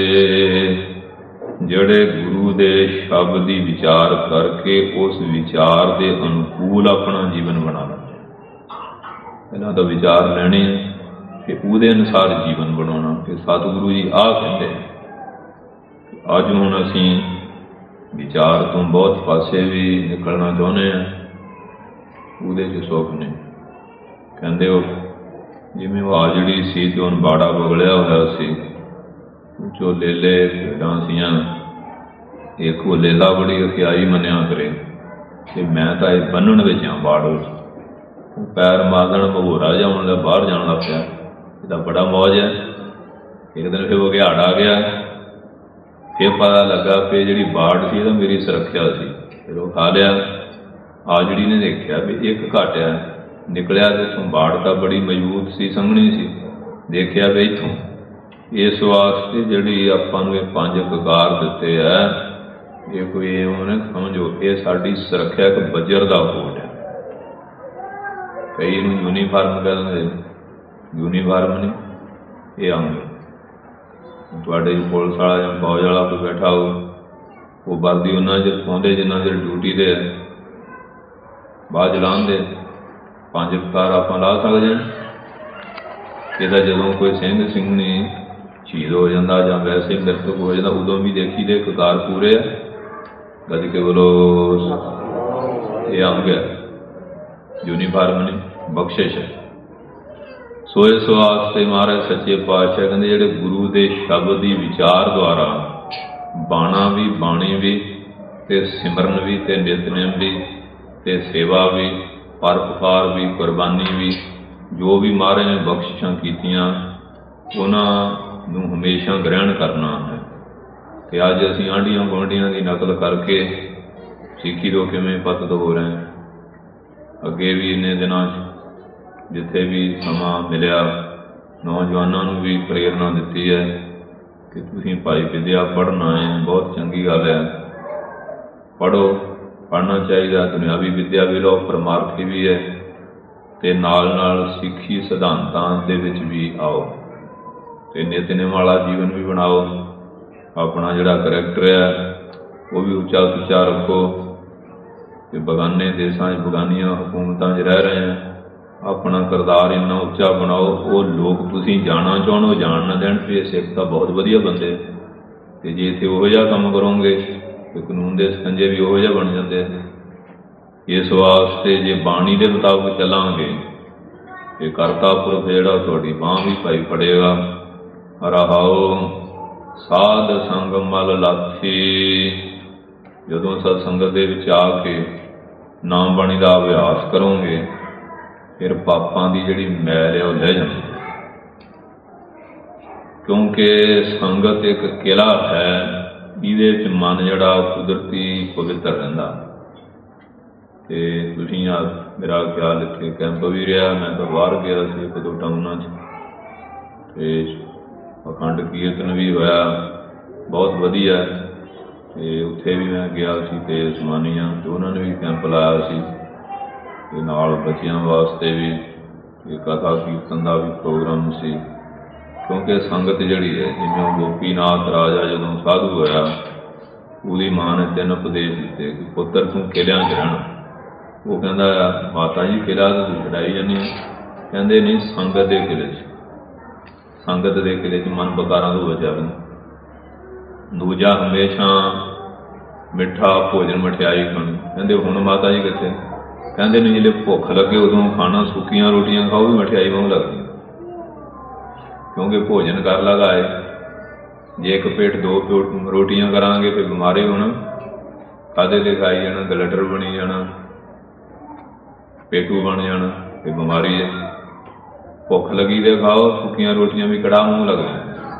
ਜਿਹੜੇ ਗੁਰੂ ਦੇ ਸ਼ਬਦ ਦੀ ਵਿਚਾਰ ਕਰਕੇ ਉਸ ਵਿਚਾਰ ਦੇ ਅਨੁਕੂਲ ਆਪਣਾ ਜੀਵਨ ਬਣਾ ਲੈਂਦੇ। ਇਹਨਾਂ ਦਾ ਵਿਚਾਰ ਲੈਣੇ ਕਿ ਉਹਦੇ ਅਨੁਸਾਰ ਜੀਵਨ ਬਣਾਉਣਾ। ਕਿ ਸਤਿਗੁਰੂ ਜੀ ਆਹ ਕਹਿੰਦੇ। ਅੱਜ ਹੁਣ ਅਸੀਂ ਵਿਚਾਰ ਤੋਂ ਬਹੁਤ ਪਾਸੇ ਵੀ ਨਿਕਲਣਾ ਚਾਹੁੰਦੇ ਹਾਂ, ਉਹਦੇ 'ਚ ਸੁੱਖ ਨਹੀਂ। ਕਹਿੰਦੇ ਉਹ ਜਿਵੇਂ ਉਹ ਆਜੜੀ ਸੀ ਅਤੇ ਉਹਨੂੰ ਬਾੜਾ ਬਗਲਿਆ ਹੋਇਆ ਸੀ, ਜੋ ਲੇਲੇ ਭੇਡਾਂ ਸੀਆਂ। ਇੱਕ ਉਹ ਲੇਲਾ ਬੜੀ ਅਖਿਆਈ ਮੰਨਿਆ ਕਰੇ ਕਿ ਮੈਂ ਤਾਂ ਇਹ ਬੰਨਣ ਵਿੱਚ ਹਾਂ ਬਾੜ ਵਿੱਚ। ਉਹ ਪੈਰ ਮਾਰਨ ਭਗੋਰਾ ਜਾਣ ਦਾ ਬਾਹਰ ਜਾਣ ਲੱਗ ਪਿਆ। ਇਹਦਾ ਬੜਾ ਮੌਜ ਹੈ। ਇੱਕ ਦਿਨ ਫਿਰ ਉਹ ਘਿਆੜ ਆ ਗਿਆ। ਫਿਰ ਪਤਾ ਲੱਗਾ ਕਿ ਜਿਹੜੀ ਬਾੜ ਸੀ ਇਹਦਾ ਮੇਰੀ ਸੁਰੱਖਿਆ ਸੀ। ਫਿਰ ਉਹ ਖਾ ਲਿਆ। ਆਜੜੀ ਨੇ ਦੇਖਿਆ ਵੀ ਇੱਕ ਘਾਟਿਆ ਨਿਕਲਿਆ ਅਤੇ ਇੱਥੋਂ ਬਾੜ ਤਾਂ ਬੜੀ ਮਜ਼ਬੂਤ ਸੀ, ਸੰਘਣੀ ਸੀ। ਦੇਖਿਆ ਵੀ ਇੱਥੋਂ ਇਸ ਵਾਸਤੇ ਜਿਹੜੀ ਆਪਾਂ ਨੂੰ ਇਹ ਪੰਜ ਕਕਾਰ ਦਿੱਤੇ ਹੈ, ਇਹ ਕੋਈ ਉਹਨੇ ਸਮਝੋ ਇਹ ਸਾਡੀ ਸੁਰੱਖਿਆ ਇੱਕ ਵਜਰ ਦਾ ਕੋਟ ਹੈ। ਕਈ ਇਹਨੂੰ ਯੂਨੀਫਾਰਮ ਕਹਿ ਦਿੰਦੇ। ਯੂਨੀਫਾਰਮ ਨਹੀਂ, ਇਹ ਅੰਗ। ਤੁਹਾਡੇ ਪੁਲਿਸ ਵਾਲਾ ਜਾਂ ਫੌਜ ਵਾਲਾ ਕੋਈ ਬੈਠਾ ਹੋ, ਉਹ ਵਰਦੀ ਉਹਨਾਂ ਚਿਰ ਪਾਉਂਦੇ ਜਿੰਨਾ ਚਿਰ ਡਿਊਟੀ 'ਤੇ ਹੈ। ਬਾਅਦ ਲਾਉਂਦੇ ਪੰਜ ਕਕਾਰ ਆਪਾਂ ਲਾ ਸਕਦੇ ਹਾਂ। ਇਹਦਾ ਜਦੋਂ ਕੋਈ ਸਿੰਘ ਸਿੰਘਣੀ ਸ਼ਹੀਦ ਹੋ ਜਾਂਦਾ ਜਾਂ ਵੈਸੇ ਮ੍ਰਿਤਕ ਹੋ ਜਾਂਦਾ, ਉਦੋਂ ਵੀ ਦੇਖੀ ਦੇ ਕਕਾਰ ਪੂਰੇ ਆ। ਗੱਜ ਕੇ ਬੋਲੋ। ਇਹ ਅੰਗ ਹੈ, ਯੂਨੀਫਾਰਮ ਨਹੀਂ, ਬਖਸ਼ਿਸ਼ ਹੈ। ਸੋ ਇਸ ਵਾਸਤੇ ਮਹਾਰਾਜ ਸੱਚੇ ਪਾਤਸ਼ਾਹ ਕਹਿੰਦੇ ਜਿਹੜੇ ਗੁਰੂ ਦੇ ਸ਼ਬਦ ਦੀ ਵਿਚਾਰ ਦੁਆਰਾ ਬਾਣਾ ਵੀ, ਬਾਣੀ ਵੀ, ਅਤੇ ਸਿਮਰਨ ਵੀ, ਅਤੇ ਨਿਤਨੇਮ ਵੀ, ਅਤੇ ਸੇਵਾ ਵੀ, ਪਰਉਪਕਾਰ ਵੀ, ਕੁਰਬਾਨੀ ਵੀ, ਜੋ ਵੀ ਮਹਾਰਾਜ ਨੇ ਬਖਸ਼ਿਸ਼ਾਂ ਕੀਤੀਆਂ ਉਹਨਾਂ ਨੂੰ ਹਮੇਸ਼ਾ ਗ੍ਰਹਿਣ ਕਰਨਾ ਹੈ। ਅਤੇ ਅੱਜ ਅਸੀਂ ਆਂਢੀਆਂ ਗੁਆਂਢੀਆਂ ਦੀ ਨਕਲ ਕਰਕੇ ਸਿੱਖੀ ਤੋਂ ਕਿਵੇਂ ਪਤਿਤ ਹੋ ਰਹੇ ਹਾਂ। ਅੱਗੇ ਵੀ ਇੰਨੇ ਦਿਨਾਂ 'ਚ ਜਿੱਥੇ ਵੀ ਸਮਾਂ ਮਿਲਿਆ ਨੌਜਵਾਨਾਂ ਨੂੰ ਵੀ ਪ੍ਰੇਰਨਾ ਦਿੱਤੀ ਹੈ ਕਿ ਤੁਸੀਂ ਭਾਈ ਵਿਦਿਆ ਪੜ੍ਹਨਾ ਹੈ। ਬਹੁਤ ਚੰਗੀ ਗੱਲ ਹੈ, ਪੜ੍ਹੋ, ਪੜ੍ਹਨਾ ਚਾਹੀਦਾ। ਦੁਨਿਆਵੀ ਵਿਦਿਆ ਵੀ ਲਓ, ਪਰਮਾਰਥੀ ਵੀ ਹੈ, ਅਤੇ ਨਾਲ ਨਾਲ ਸਿੱਖੀ ਸਿਧਾਂਤਾਂ ਦੇ ਵਿੱਚ ਵੀ ਆਓ ਅਤੇ ਨਿਤਨੇਮ ਵਾਲਾ ਜੀਵਨ ਵੀ ਬਣਾਓ। ਆਪਣਾ ਜਿਹੜਾ ਕਰੈਕਟਰ ਹੈ ਉਹ ਵੀ ਉੱਚਾ ਸੁੱਚਾ ਰੱਖੋ। ਅਤੇ ਬੇਗਾਨੇ ਦੇਸ਼ਾਂ 'ਚ ਬੇਗਾਨੀਆਂ ਹਕੂਮਤਾਂ 'ਚ ਰਹਿ ਰਹੇ ਹਾਂ, ਆਪਣਾ ਕਿਰਦਾਰ ਇੰਨਾ ਉੱਚਾ ਬਣਾਓ ਉਹ ਲੋਕ ਤੁਸੀਂ ਜਾਣਾ ਚਾਹੁਣ ਉਹ ਜਾਣ ਨਾ ਦੇਣ ਵੀ ਇਹ ਸਿੱਖ ਤਾਂ ਬਹੁਤ ਵਧੀਆ ਬੰਦੇ। ਅਤੇ ਜੇ ਇੱਥੇ ਉਹੋ ਜਿਹਾ ਕੰਮ ਕਰੋਗੇ ਅਤੇ ਕਾਨੂੰਨ ਦੇ ਸਕੰਜੇ ਵੀ ਉਹੋ ਜਿਹਾ ਬਣ ਜਾਂਦੇ। ਇਸ ਵਾਸਤੇ ਜੇ ਬਾਣੀ ਦੇ ਮੁਤਾਬਕ ਚੱਲਾਂਗੇ ਇਹ ਕਰਤਾ ਪੁਰਖ ਜਿਹੜਾ ਤੁਹਾਡੀ ਬਾਂਹ ਵੀ ਭਾਈ ਫੜੇਗਾ। ਰਹਾਓ ਸਾਧ ਸੰਗ ਮਲ ਲਾਥੀ। ਜਦੋਂ ਸਤ ਸੰਗਤ ਦੇ ਵਿੱਚ ਆ ਕੇ ਨਾਮ ਬਾਣੀ ਦਾ ਅਭਿਆਸ ਕਰੋਗੇ ਫਿਰ ਪਾਪਾਂ ਦੀ ਜਿਹੜੀ ਮੈਲ ਹੈ ਉਹ ਲੈ ਜਾਂਦੀ। ਕਿਉਂਕਿ ਸੰਗਤ ਇੱਕ ਕਿਲਾ ਹੈ, ਇਹਦੇ ਵਿੱਚ ਮਨ ਜਿਹੜਾ ਕੁਦਰਤੀ ਪਵਿੱਤਰ ਰਹਿੰਦਾ। ਅਤੇ ਤੁਸੀਂ ਆ ਮੇਰਾ ਖਿਆਲ ਇੱਥੇ ਕੈਂਪ ਵੀ ਰਿਹਾ, ਮੈਂ ਤਾਂ ਬਾਹਰ ਗਿਆ ਸੀ ਇੱਕ ਦੋ ਟਾਊਨਾਂ 'ਚ, ਅਤੇ ਅਖੰਡ ਕੀਰਤਨ ਵੀ ਹੋਇਆ ਬਹੁਤ ਵਧੀਆ। ਅਤੇ ਉੱਥੇ ਵੀ ਮੈਂ ਗਿਆ ਸੀ ਅਤੇ ਉਸਮਾਨੀਆਂ ਅਤੇ ਉਹਨਾਂ ਨੇ ਵੀ ਕੈਂਪ ਲਾਇਆ ਸੀ, ਅਤੇ ਨਾਲ ਬੱਚਿਆਂ ਵਾਸਤੇ ਵੀ ਇਹ ਕਥਾ ਕੀਰਤਨ ਦਾ ਵੀ ਪ੍ਰੋਗਰਾਮ ਸੀ। ਕਿਉਂਕਿ ਸੰਗਤ ਜਿਹੜੀ ਹੈ, ਜਿਵੇਂ ਉਹ ਗੋਪੀਨਾਥ ਰਾਜਾ ਜਦੋਂ ਸਾਧੂ ਹੋਇਆ ਉਹਦੀ ਮਾਂ ਨੇ ਤਿੰਨ ਉਪਦੇਸ਼ ਦਿੱਤੇ ਕਿ ਪੁੱਤਰ ਤੂੰ ਕਿਲਿਆਂ 'ਚ ਰਹਿਣਾ। ਉਹ ਕਹਿੰਦਾ ਮਾਤਾ ਜੀ ਕਿਲ੍ਹਾ ਤਾਂ ਤੂੰ ਛਡਾਈ ਜਾਂਦੀ। ਕਹਿੰਦੇ ਨਹੀਂ, ਸੰਗਤ ਦੇ ਕਿਲ੍ਹੇ 'ਚ, ਸੰਗਤ ਦੇ ਕਿਲ੍ਹੇ 'ਚ ਮਨ ਵਿਕਾਰਾਂ ਤੋਂ ਬਚਿਆ ਰਹਿੰਦਾ। ਦੂਜਾ ਹਮੇਸ਼ਾ ਮਿੱਠਾ ਭੋਜਨ ਮਠਿਆਈ ਖਾਣੀ। ਕਹਿੰਦੇ ਹੁਣ ਮਾਤਾ ਜੀ ਕਿੱਥੇ? ਕਹਿੰਦੇ ਨਹੀਂ, ਜਿਹੜੇ ਭੁੱਖ ਲੱਗੇ ਉਦੋਂ ਖਾਣਾ, ਸੁੱਕੀਆਂ ਰੋਟੀਆਂ ਖਾਓ ਵੀ ਮਠਿਆਈ ਵਾਂਗ ਲੱਗਦੀ। ਕਿਉਂਕਿ ਭੋਜਨ ਕਰ ਲਗਾਏ, ਜੇ ਇੱਕ ਪੇਟ ਦੋ ਪੇਟ ਰੋਟੀਆਂ ਕਰਾਂਗੇ ਫਿਰ ਬਿਮਾਰੀ ਹੋਣਾ। ਖਾਧੇ 'ਤੇ ਖਾਈ ਜਾਣਾ, ਗਲਟਰ ਬਣੀ ਜਾਣਾ, ਪੇਟੂ ਬਣ ਜਾਣਾ, ਫਿਰ ਬਿਮਾਰੀ ਹੈ। ਭੁੱਖ ਲੱਗੀ ਤੇ ਖਾਓ, ਸੁੱਕੀਆਂ ਰੋਟੀਆਂ ਵੀ ਕੜਾਹ ਮੂੰਹ ਲੱਗਦਾ।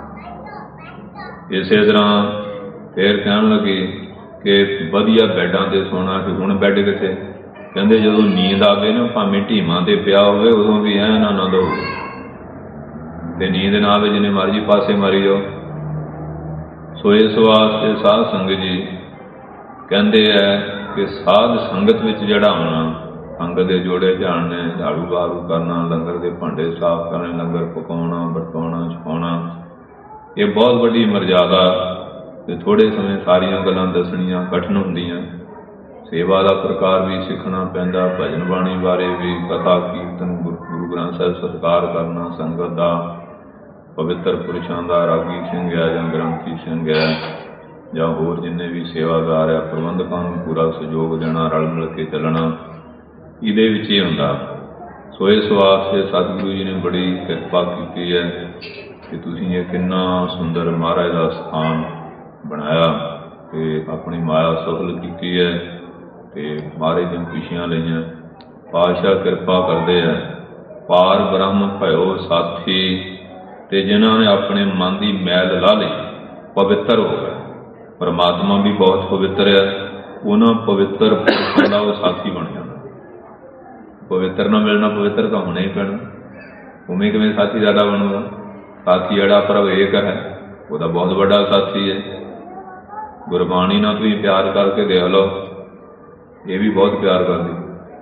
ਇਸੇ ਤਰ੍ਹਾਂ ਫਿਰ ਕਹਿਣ ਲੱਗੇ ਕਿ ਵਧੀਆ ਬੈੱਡਾਂ 'ਤੇ ਸੋਣਾ। ਕਿ ਹੁਣ ਬੈੱਡ ਕਿੱਥੇ? ਕਹਿੰਦੇ ਜਦੋਂ ਨੀਂਦ ਆਵੇ ਨਾ, ਭਾਵੇਂ ਢੀਮਾਂ 'ਤੇ ਪਿਆ ਹੋਵੇ ਉਦੋਂ ਵੀ ਐਨ ਆਨੰਦ ਹੋਵੇ, ਅਤੇ ਨੀਂਦ ਨਾ ਆਵੇ ਜਿੰਨੇ ਮਰਜ਼ੀ ਪਾਸੇ ਮਾਰੀ ਜਾਓ। ਸੋ ਇਸ ਵਾਸਤੇ ਸਾਧ ਸੰਗਤ ਜੀ ਕਹਿੰਦੇ ਹੈ ਕਿ ਸਾਧ ਸੰਗਤ ਵਿੱਚ ਜਿਹੜਾ ਆਉਣਾ संगत के जोड़े झाड़ने, झाड़ू बहारू करना, लंगर के भांडे साफ करने, लंगर पकाना, वरताउणा, छकाउणा, ये बहुत बड़ी मर्यादा ते थोड़े समय सारियां गल्लां दसणियां कठिन हुंदियां। सेवा का प्रकार भी सीखना पैंदा, भजन बाणी बारे भी, कथा कीर्तन, गुरु गुरु ग्रंथ साहिब सत्कार करना, संगत का, पवित्र पुरुषों का, रागी सिंह है जां ग्रंथी सिंह है जां होर जिन्ने भी सेवादार है, प्रबंधकों को पूरा सहयोग देना, रल मिल के चलना, इहदे विच ही हुंदा। सो इस वास्ते सतगुरु जी ने बड़ी किरपा की है कि तुसीं ये किन्ना सुंदर महाराज का स्थान बनाया ते अपनी माया सफल की है ते महाराज दी खुशियां लईआं। पातशाह किरपा करदे है, पार ब्रह्म भयो साथी, ते जिन्हां ने अपने मन की मैल ला ली पवित्र हो गए। परमात्मा भी बहुत पवित्र है, उन्हां पवित्र पुरुषां दा वो साथी बन जाता। पवित्र ना मिलना, पवित्र तो होना ही पैना, उमें किवें साथी ज़्यादा बनूगा। साथी जड़ा प्रभ एक है, वो तो बहुत बड़ा साथी है। गुरबाणी ना तुसीं प्यार करके देख लो, ये भी बहुत प्यार करदी।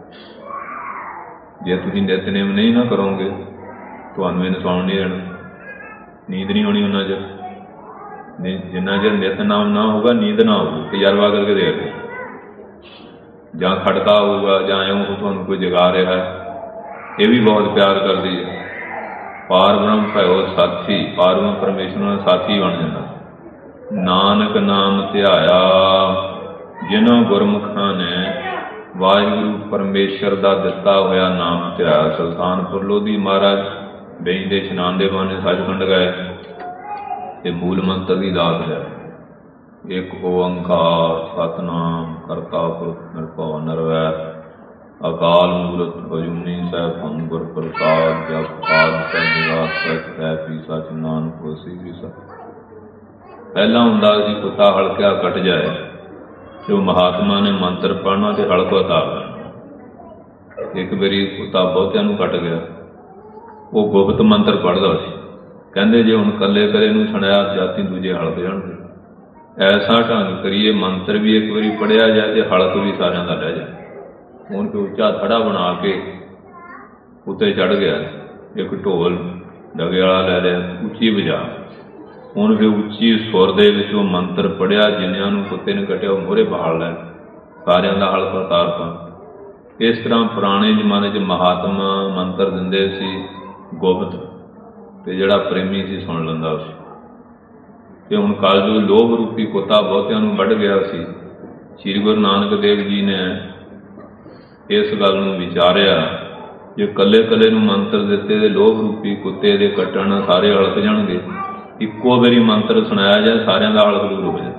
जे तुसीं नितनेम नहीं ना करोगे तुहानूं इहने सौण नहीं देना, नींद नहीं होनी उन्ना चਿਰ। जिन्ना चਿਰ नितनाम ना होगा नींद ना होगी। तजर्बा करके देख लो, जां खड़का होगा जां इउं तुहानूं कोई जगा रहा है, ये भी बहुत प्यार करदी है। पार ब्रह्म भयो साथी, पार ब्रह्म परमेश्वर का साथी बन जाता। नानक नाम ध्याया, जिन्हों गुरमुखां ने वाहिगुरू परमेश्वर का दिता होया नाम ध्याया। सुल्तानपुर लोधी महाराज बेंदे इशनान दे बहाने सचखंड गए ते मूल मंत्र की दात है, एक ओंकार सतनाम करता पुरख निरभउ निर्वैर, अकाल मूलत अजूनी सैभं गुर प्रसाद, जप आदि सै निवास सच है पी सच नानक होसी भी सच। पहला हुंदा सी कुत्ता हल्का कट जाए तो महात्मा ने मंत्र पढ़ना तो हल्का उतार देना। एक बारी कुत्ता बहुतिਆਂ ਨੂੰ कट गया, वो गुप्त मंत्र पढ़ता सी। कहते जे हुण कल्ले कले नूं सुणिया जाती दूजे हल्क जाणगे। ऐसा ढंग करिए मंत्र भी एक बारी पढ़िया जाए तो हल्क भी सारिਆਂ ਦਾ रह जाए। ਹੁਣ कोई उच्चा थड़ा बना के उत्ते चढ़ गया, एक ढोल डगे वाला लै लिया, उच्ची बजा। ਹੁਣ फिर उच्ची सुर दे विच वो मंत्र पढ़िया, जिन्निਆਂ ਨੂੰ कुत्ते ने कटिया मोहरे बहाल लै, सारिਆਂ ਦਾ हल्क उतारता। इस तरह पुराने जमाने च महात्मा मंत्र दिंदे सी गुप्त, ते जिहड़ा प्रेमी सी सुन लैंदा सी। ते हुण कलयुग लोभ रूपी कुत्ता बहुतिਆਂ ਨੂੰ ਵੱਢ ਗਿਆ ਸੀ। श्री गुरु नानक देव जी ने इस गल नूं विचारिया, जे कल्ले कल्ले नूं मंत्र दिते ते लोभ रूपी कुत्ते दे कट्टण सारे हल्क जाणगे। इक्को बारी मंत्र सुनाया जाए सारिਆਂ ਦਾ हल्क दूर हो जाए।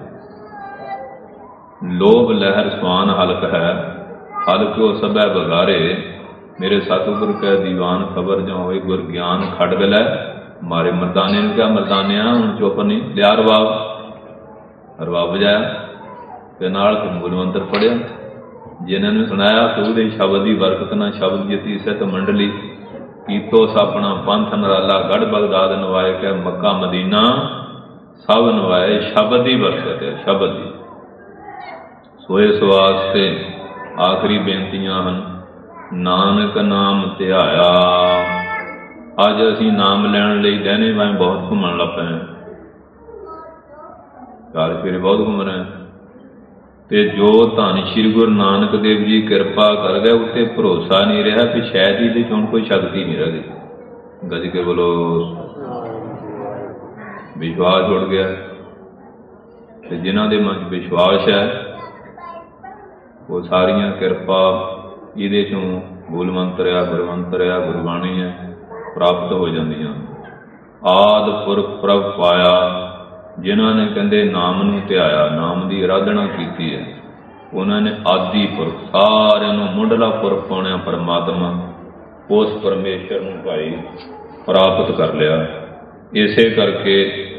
लोभ लहर स्वान हल्क है, हल्क हो सबै बगारे, मेरे सतगुर कै दीवान खबर जो होए, गुर ज्ञान खड़ग लै मारे। मरदाने ने कहा, मरदानिया हुण चुप नहीं, लिया रवाब। रवाब बजाया ते नाल मूल मंत्र पढ़िया। जिन्होंने सुनाया तो उहदे शब्द की बरकत ना शब्द जिती सित मंडली, कीतो सपना पंथ नराला, गढ़ बगदाद नवाए कै मक्का मदीना, सब नवाए शब्द की बरकत है, शब्द की। सो इस वास्ते आखिरी बेनतियां हैं, नानक नाम ध्याया। अज असी नाम लैण लई लहने वाए बहुत घूमन लग पे, चार फेरे बहुत घूम रहे हैं। ते जो धन श्री गुरु नानक देव जी कृपा कर गए, उत्ते भरोसा नहीं रहा कि शायद ही चुन कोई शक्ति नहीं रही। गज के बोलो, विश्वास उड़ गया। ते जिन्हां दे मन विश्वास है वो सारियां कृपा इहदे चों मूल मंत्र आ, गुरु मंत्र आ, गुरबाणी है प्राप्त हो जांदियां। आद पुरख प्रभ पाया, जिन्होंने कहते नाम नूं ध्याया, नाम की आराधना की है, उन्होंने आदि पुरख सारिਆਂ ਨੂੰ मुंडला पुरख पाने परमात्मा उस परमेश्वर नूं भाई प्राप्त कर लिया। इसे करके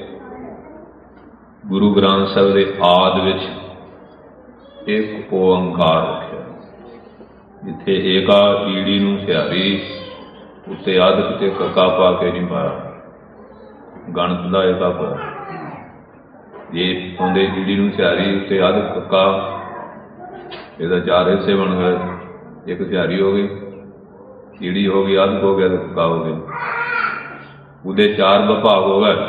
गुरु ग्रंथ साहिब के आद विच एक ओंकार रखिया, जिथे एका ईड़ी नूं सिहारी उत्ते आदक ते कक्का पा के नहीं पाया, गणत का एका पाया। ये आउंदे ईड़ी नूं सिहारी उत्ते आदक कक्का, इहदा चार हिस्से बन गए। एक सिहारी हो गई, ईड़ी हो गई, अध हो गया, तो कुका हो गया। ਉਹਦੇ चार विभाग हो गए।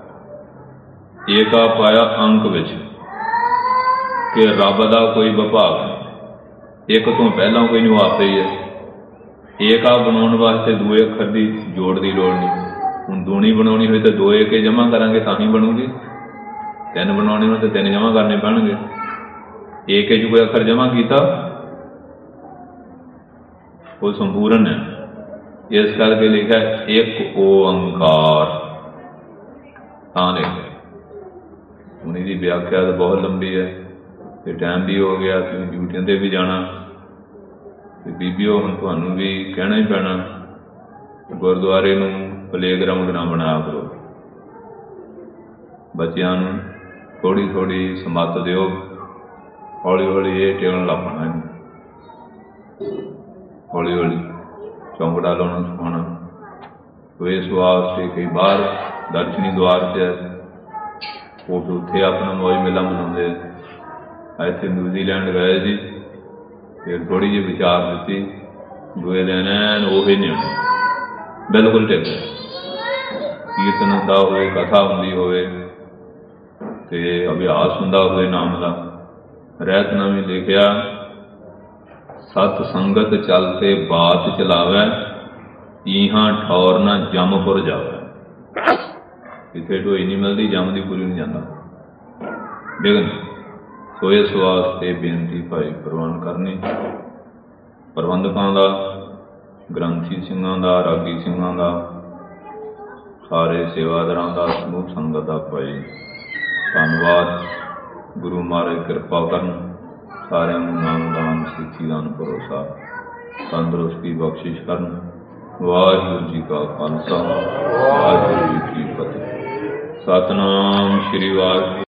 एक आ पाया अंक विच कि रब का कोई विभाग नहीं, एक तो पहला कोई नहीं, आपे ही है। एक आ बनाने वास्ते दूए अखर की जोड़ की लोड़ नहीं। हुण दूनी बनानी हो तो दो एक जमा करांगे तां ही बनूगी, तीन बनाने हो तो तीन जमा करने पैणगे। एक च कोई अखर जमा किया वो संपूर्ण है। इस करके लिखा एक ओंकार, हाँ लिखा। हूँ इसकी व्याख्या तो बहुत लंबी है, तो टाइम भी हो गया, तुम ड्यूटियों पर भी जाना, तो बीबियो हम तुहानू भी कहना ही पैना, गुरुद्वारे नूं प्लेग्राउंड ना बनाया करो। बच्चों थोड़ी थोड़ी समत दिओ, हौली हौली ये टेकन लग पैना, हौली हौली चौंकड़ा लाना सिखाना। तो इस वास्ते कई बार दर्शनी द्वार से वो तो उत्थे अपना मौज मेला मनाते। इतने न्यूजीलैंड गए जी, फिर थोड़ी जी विचार दी, दूए दिन एन उही नहीं होने, बिल्कुल टिक कीर्तन होंदा होवे, कथा होंदी होवे, ते अभ्यास होंदा होवे नाम का। रहतना भी लिखिया सत संगत चलते बात चलावै, इहां ठौर ना जमपुर जावै। इत्थे ढोई नहीं मिलती, जम की पूरी नहीं जाता बिघन। सो इस वास्ते बेनती भाई प्रवान करनी, प्रबंधकों का, ग्रंथी सिंघां का, रागी सिंघां का, सारे सेवादारां का, समूह संगत का भाई धन्नवाद। गुरु महाराज कृपा करन, सारिਆਂ ਨੂੰ नाम दान सिक्खी दान भरोसा तंदुरुस्ती बख्शिश करन। वाहिगुरू जी का खालसा, वाहिगुरू जी की फतेह। सतनाम श्री वाहिगुरू।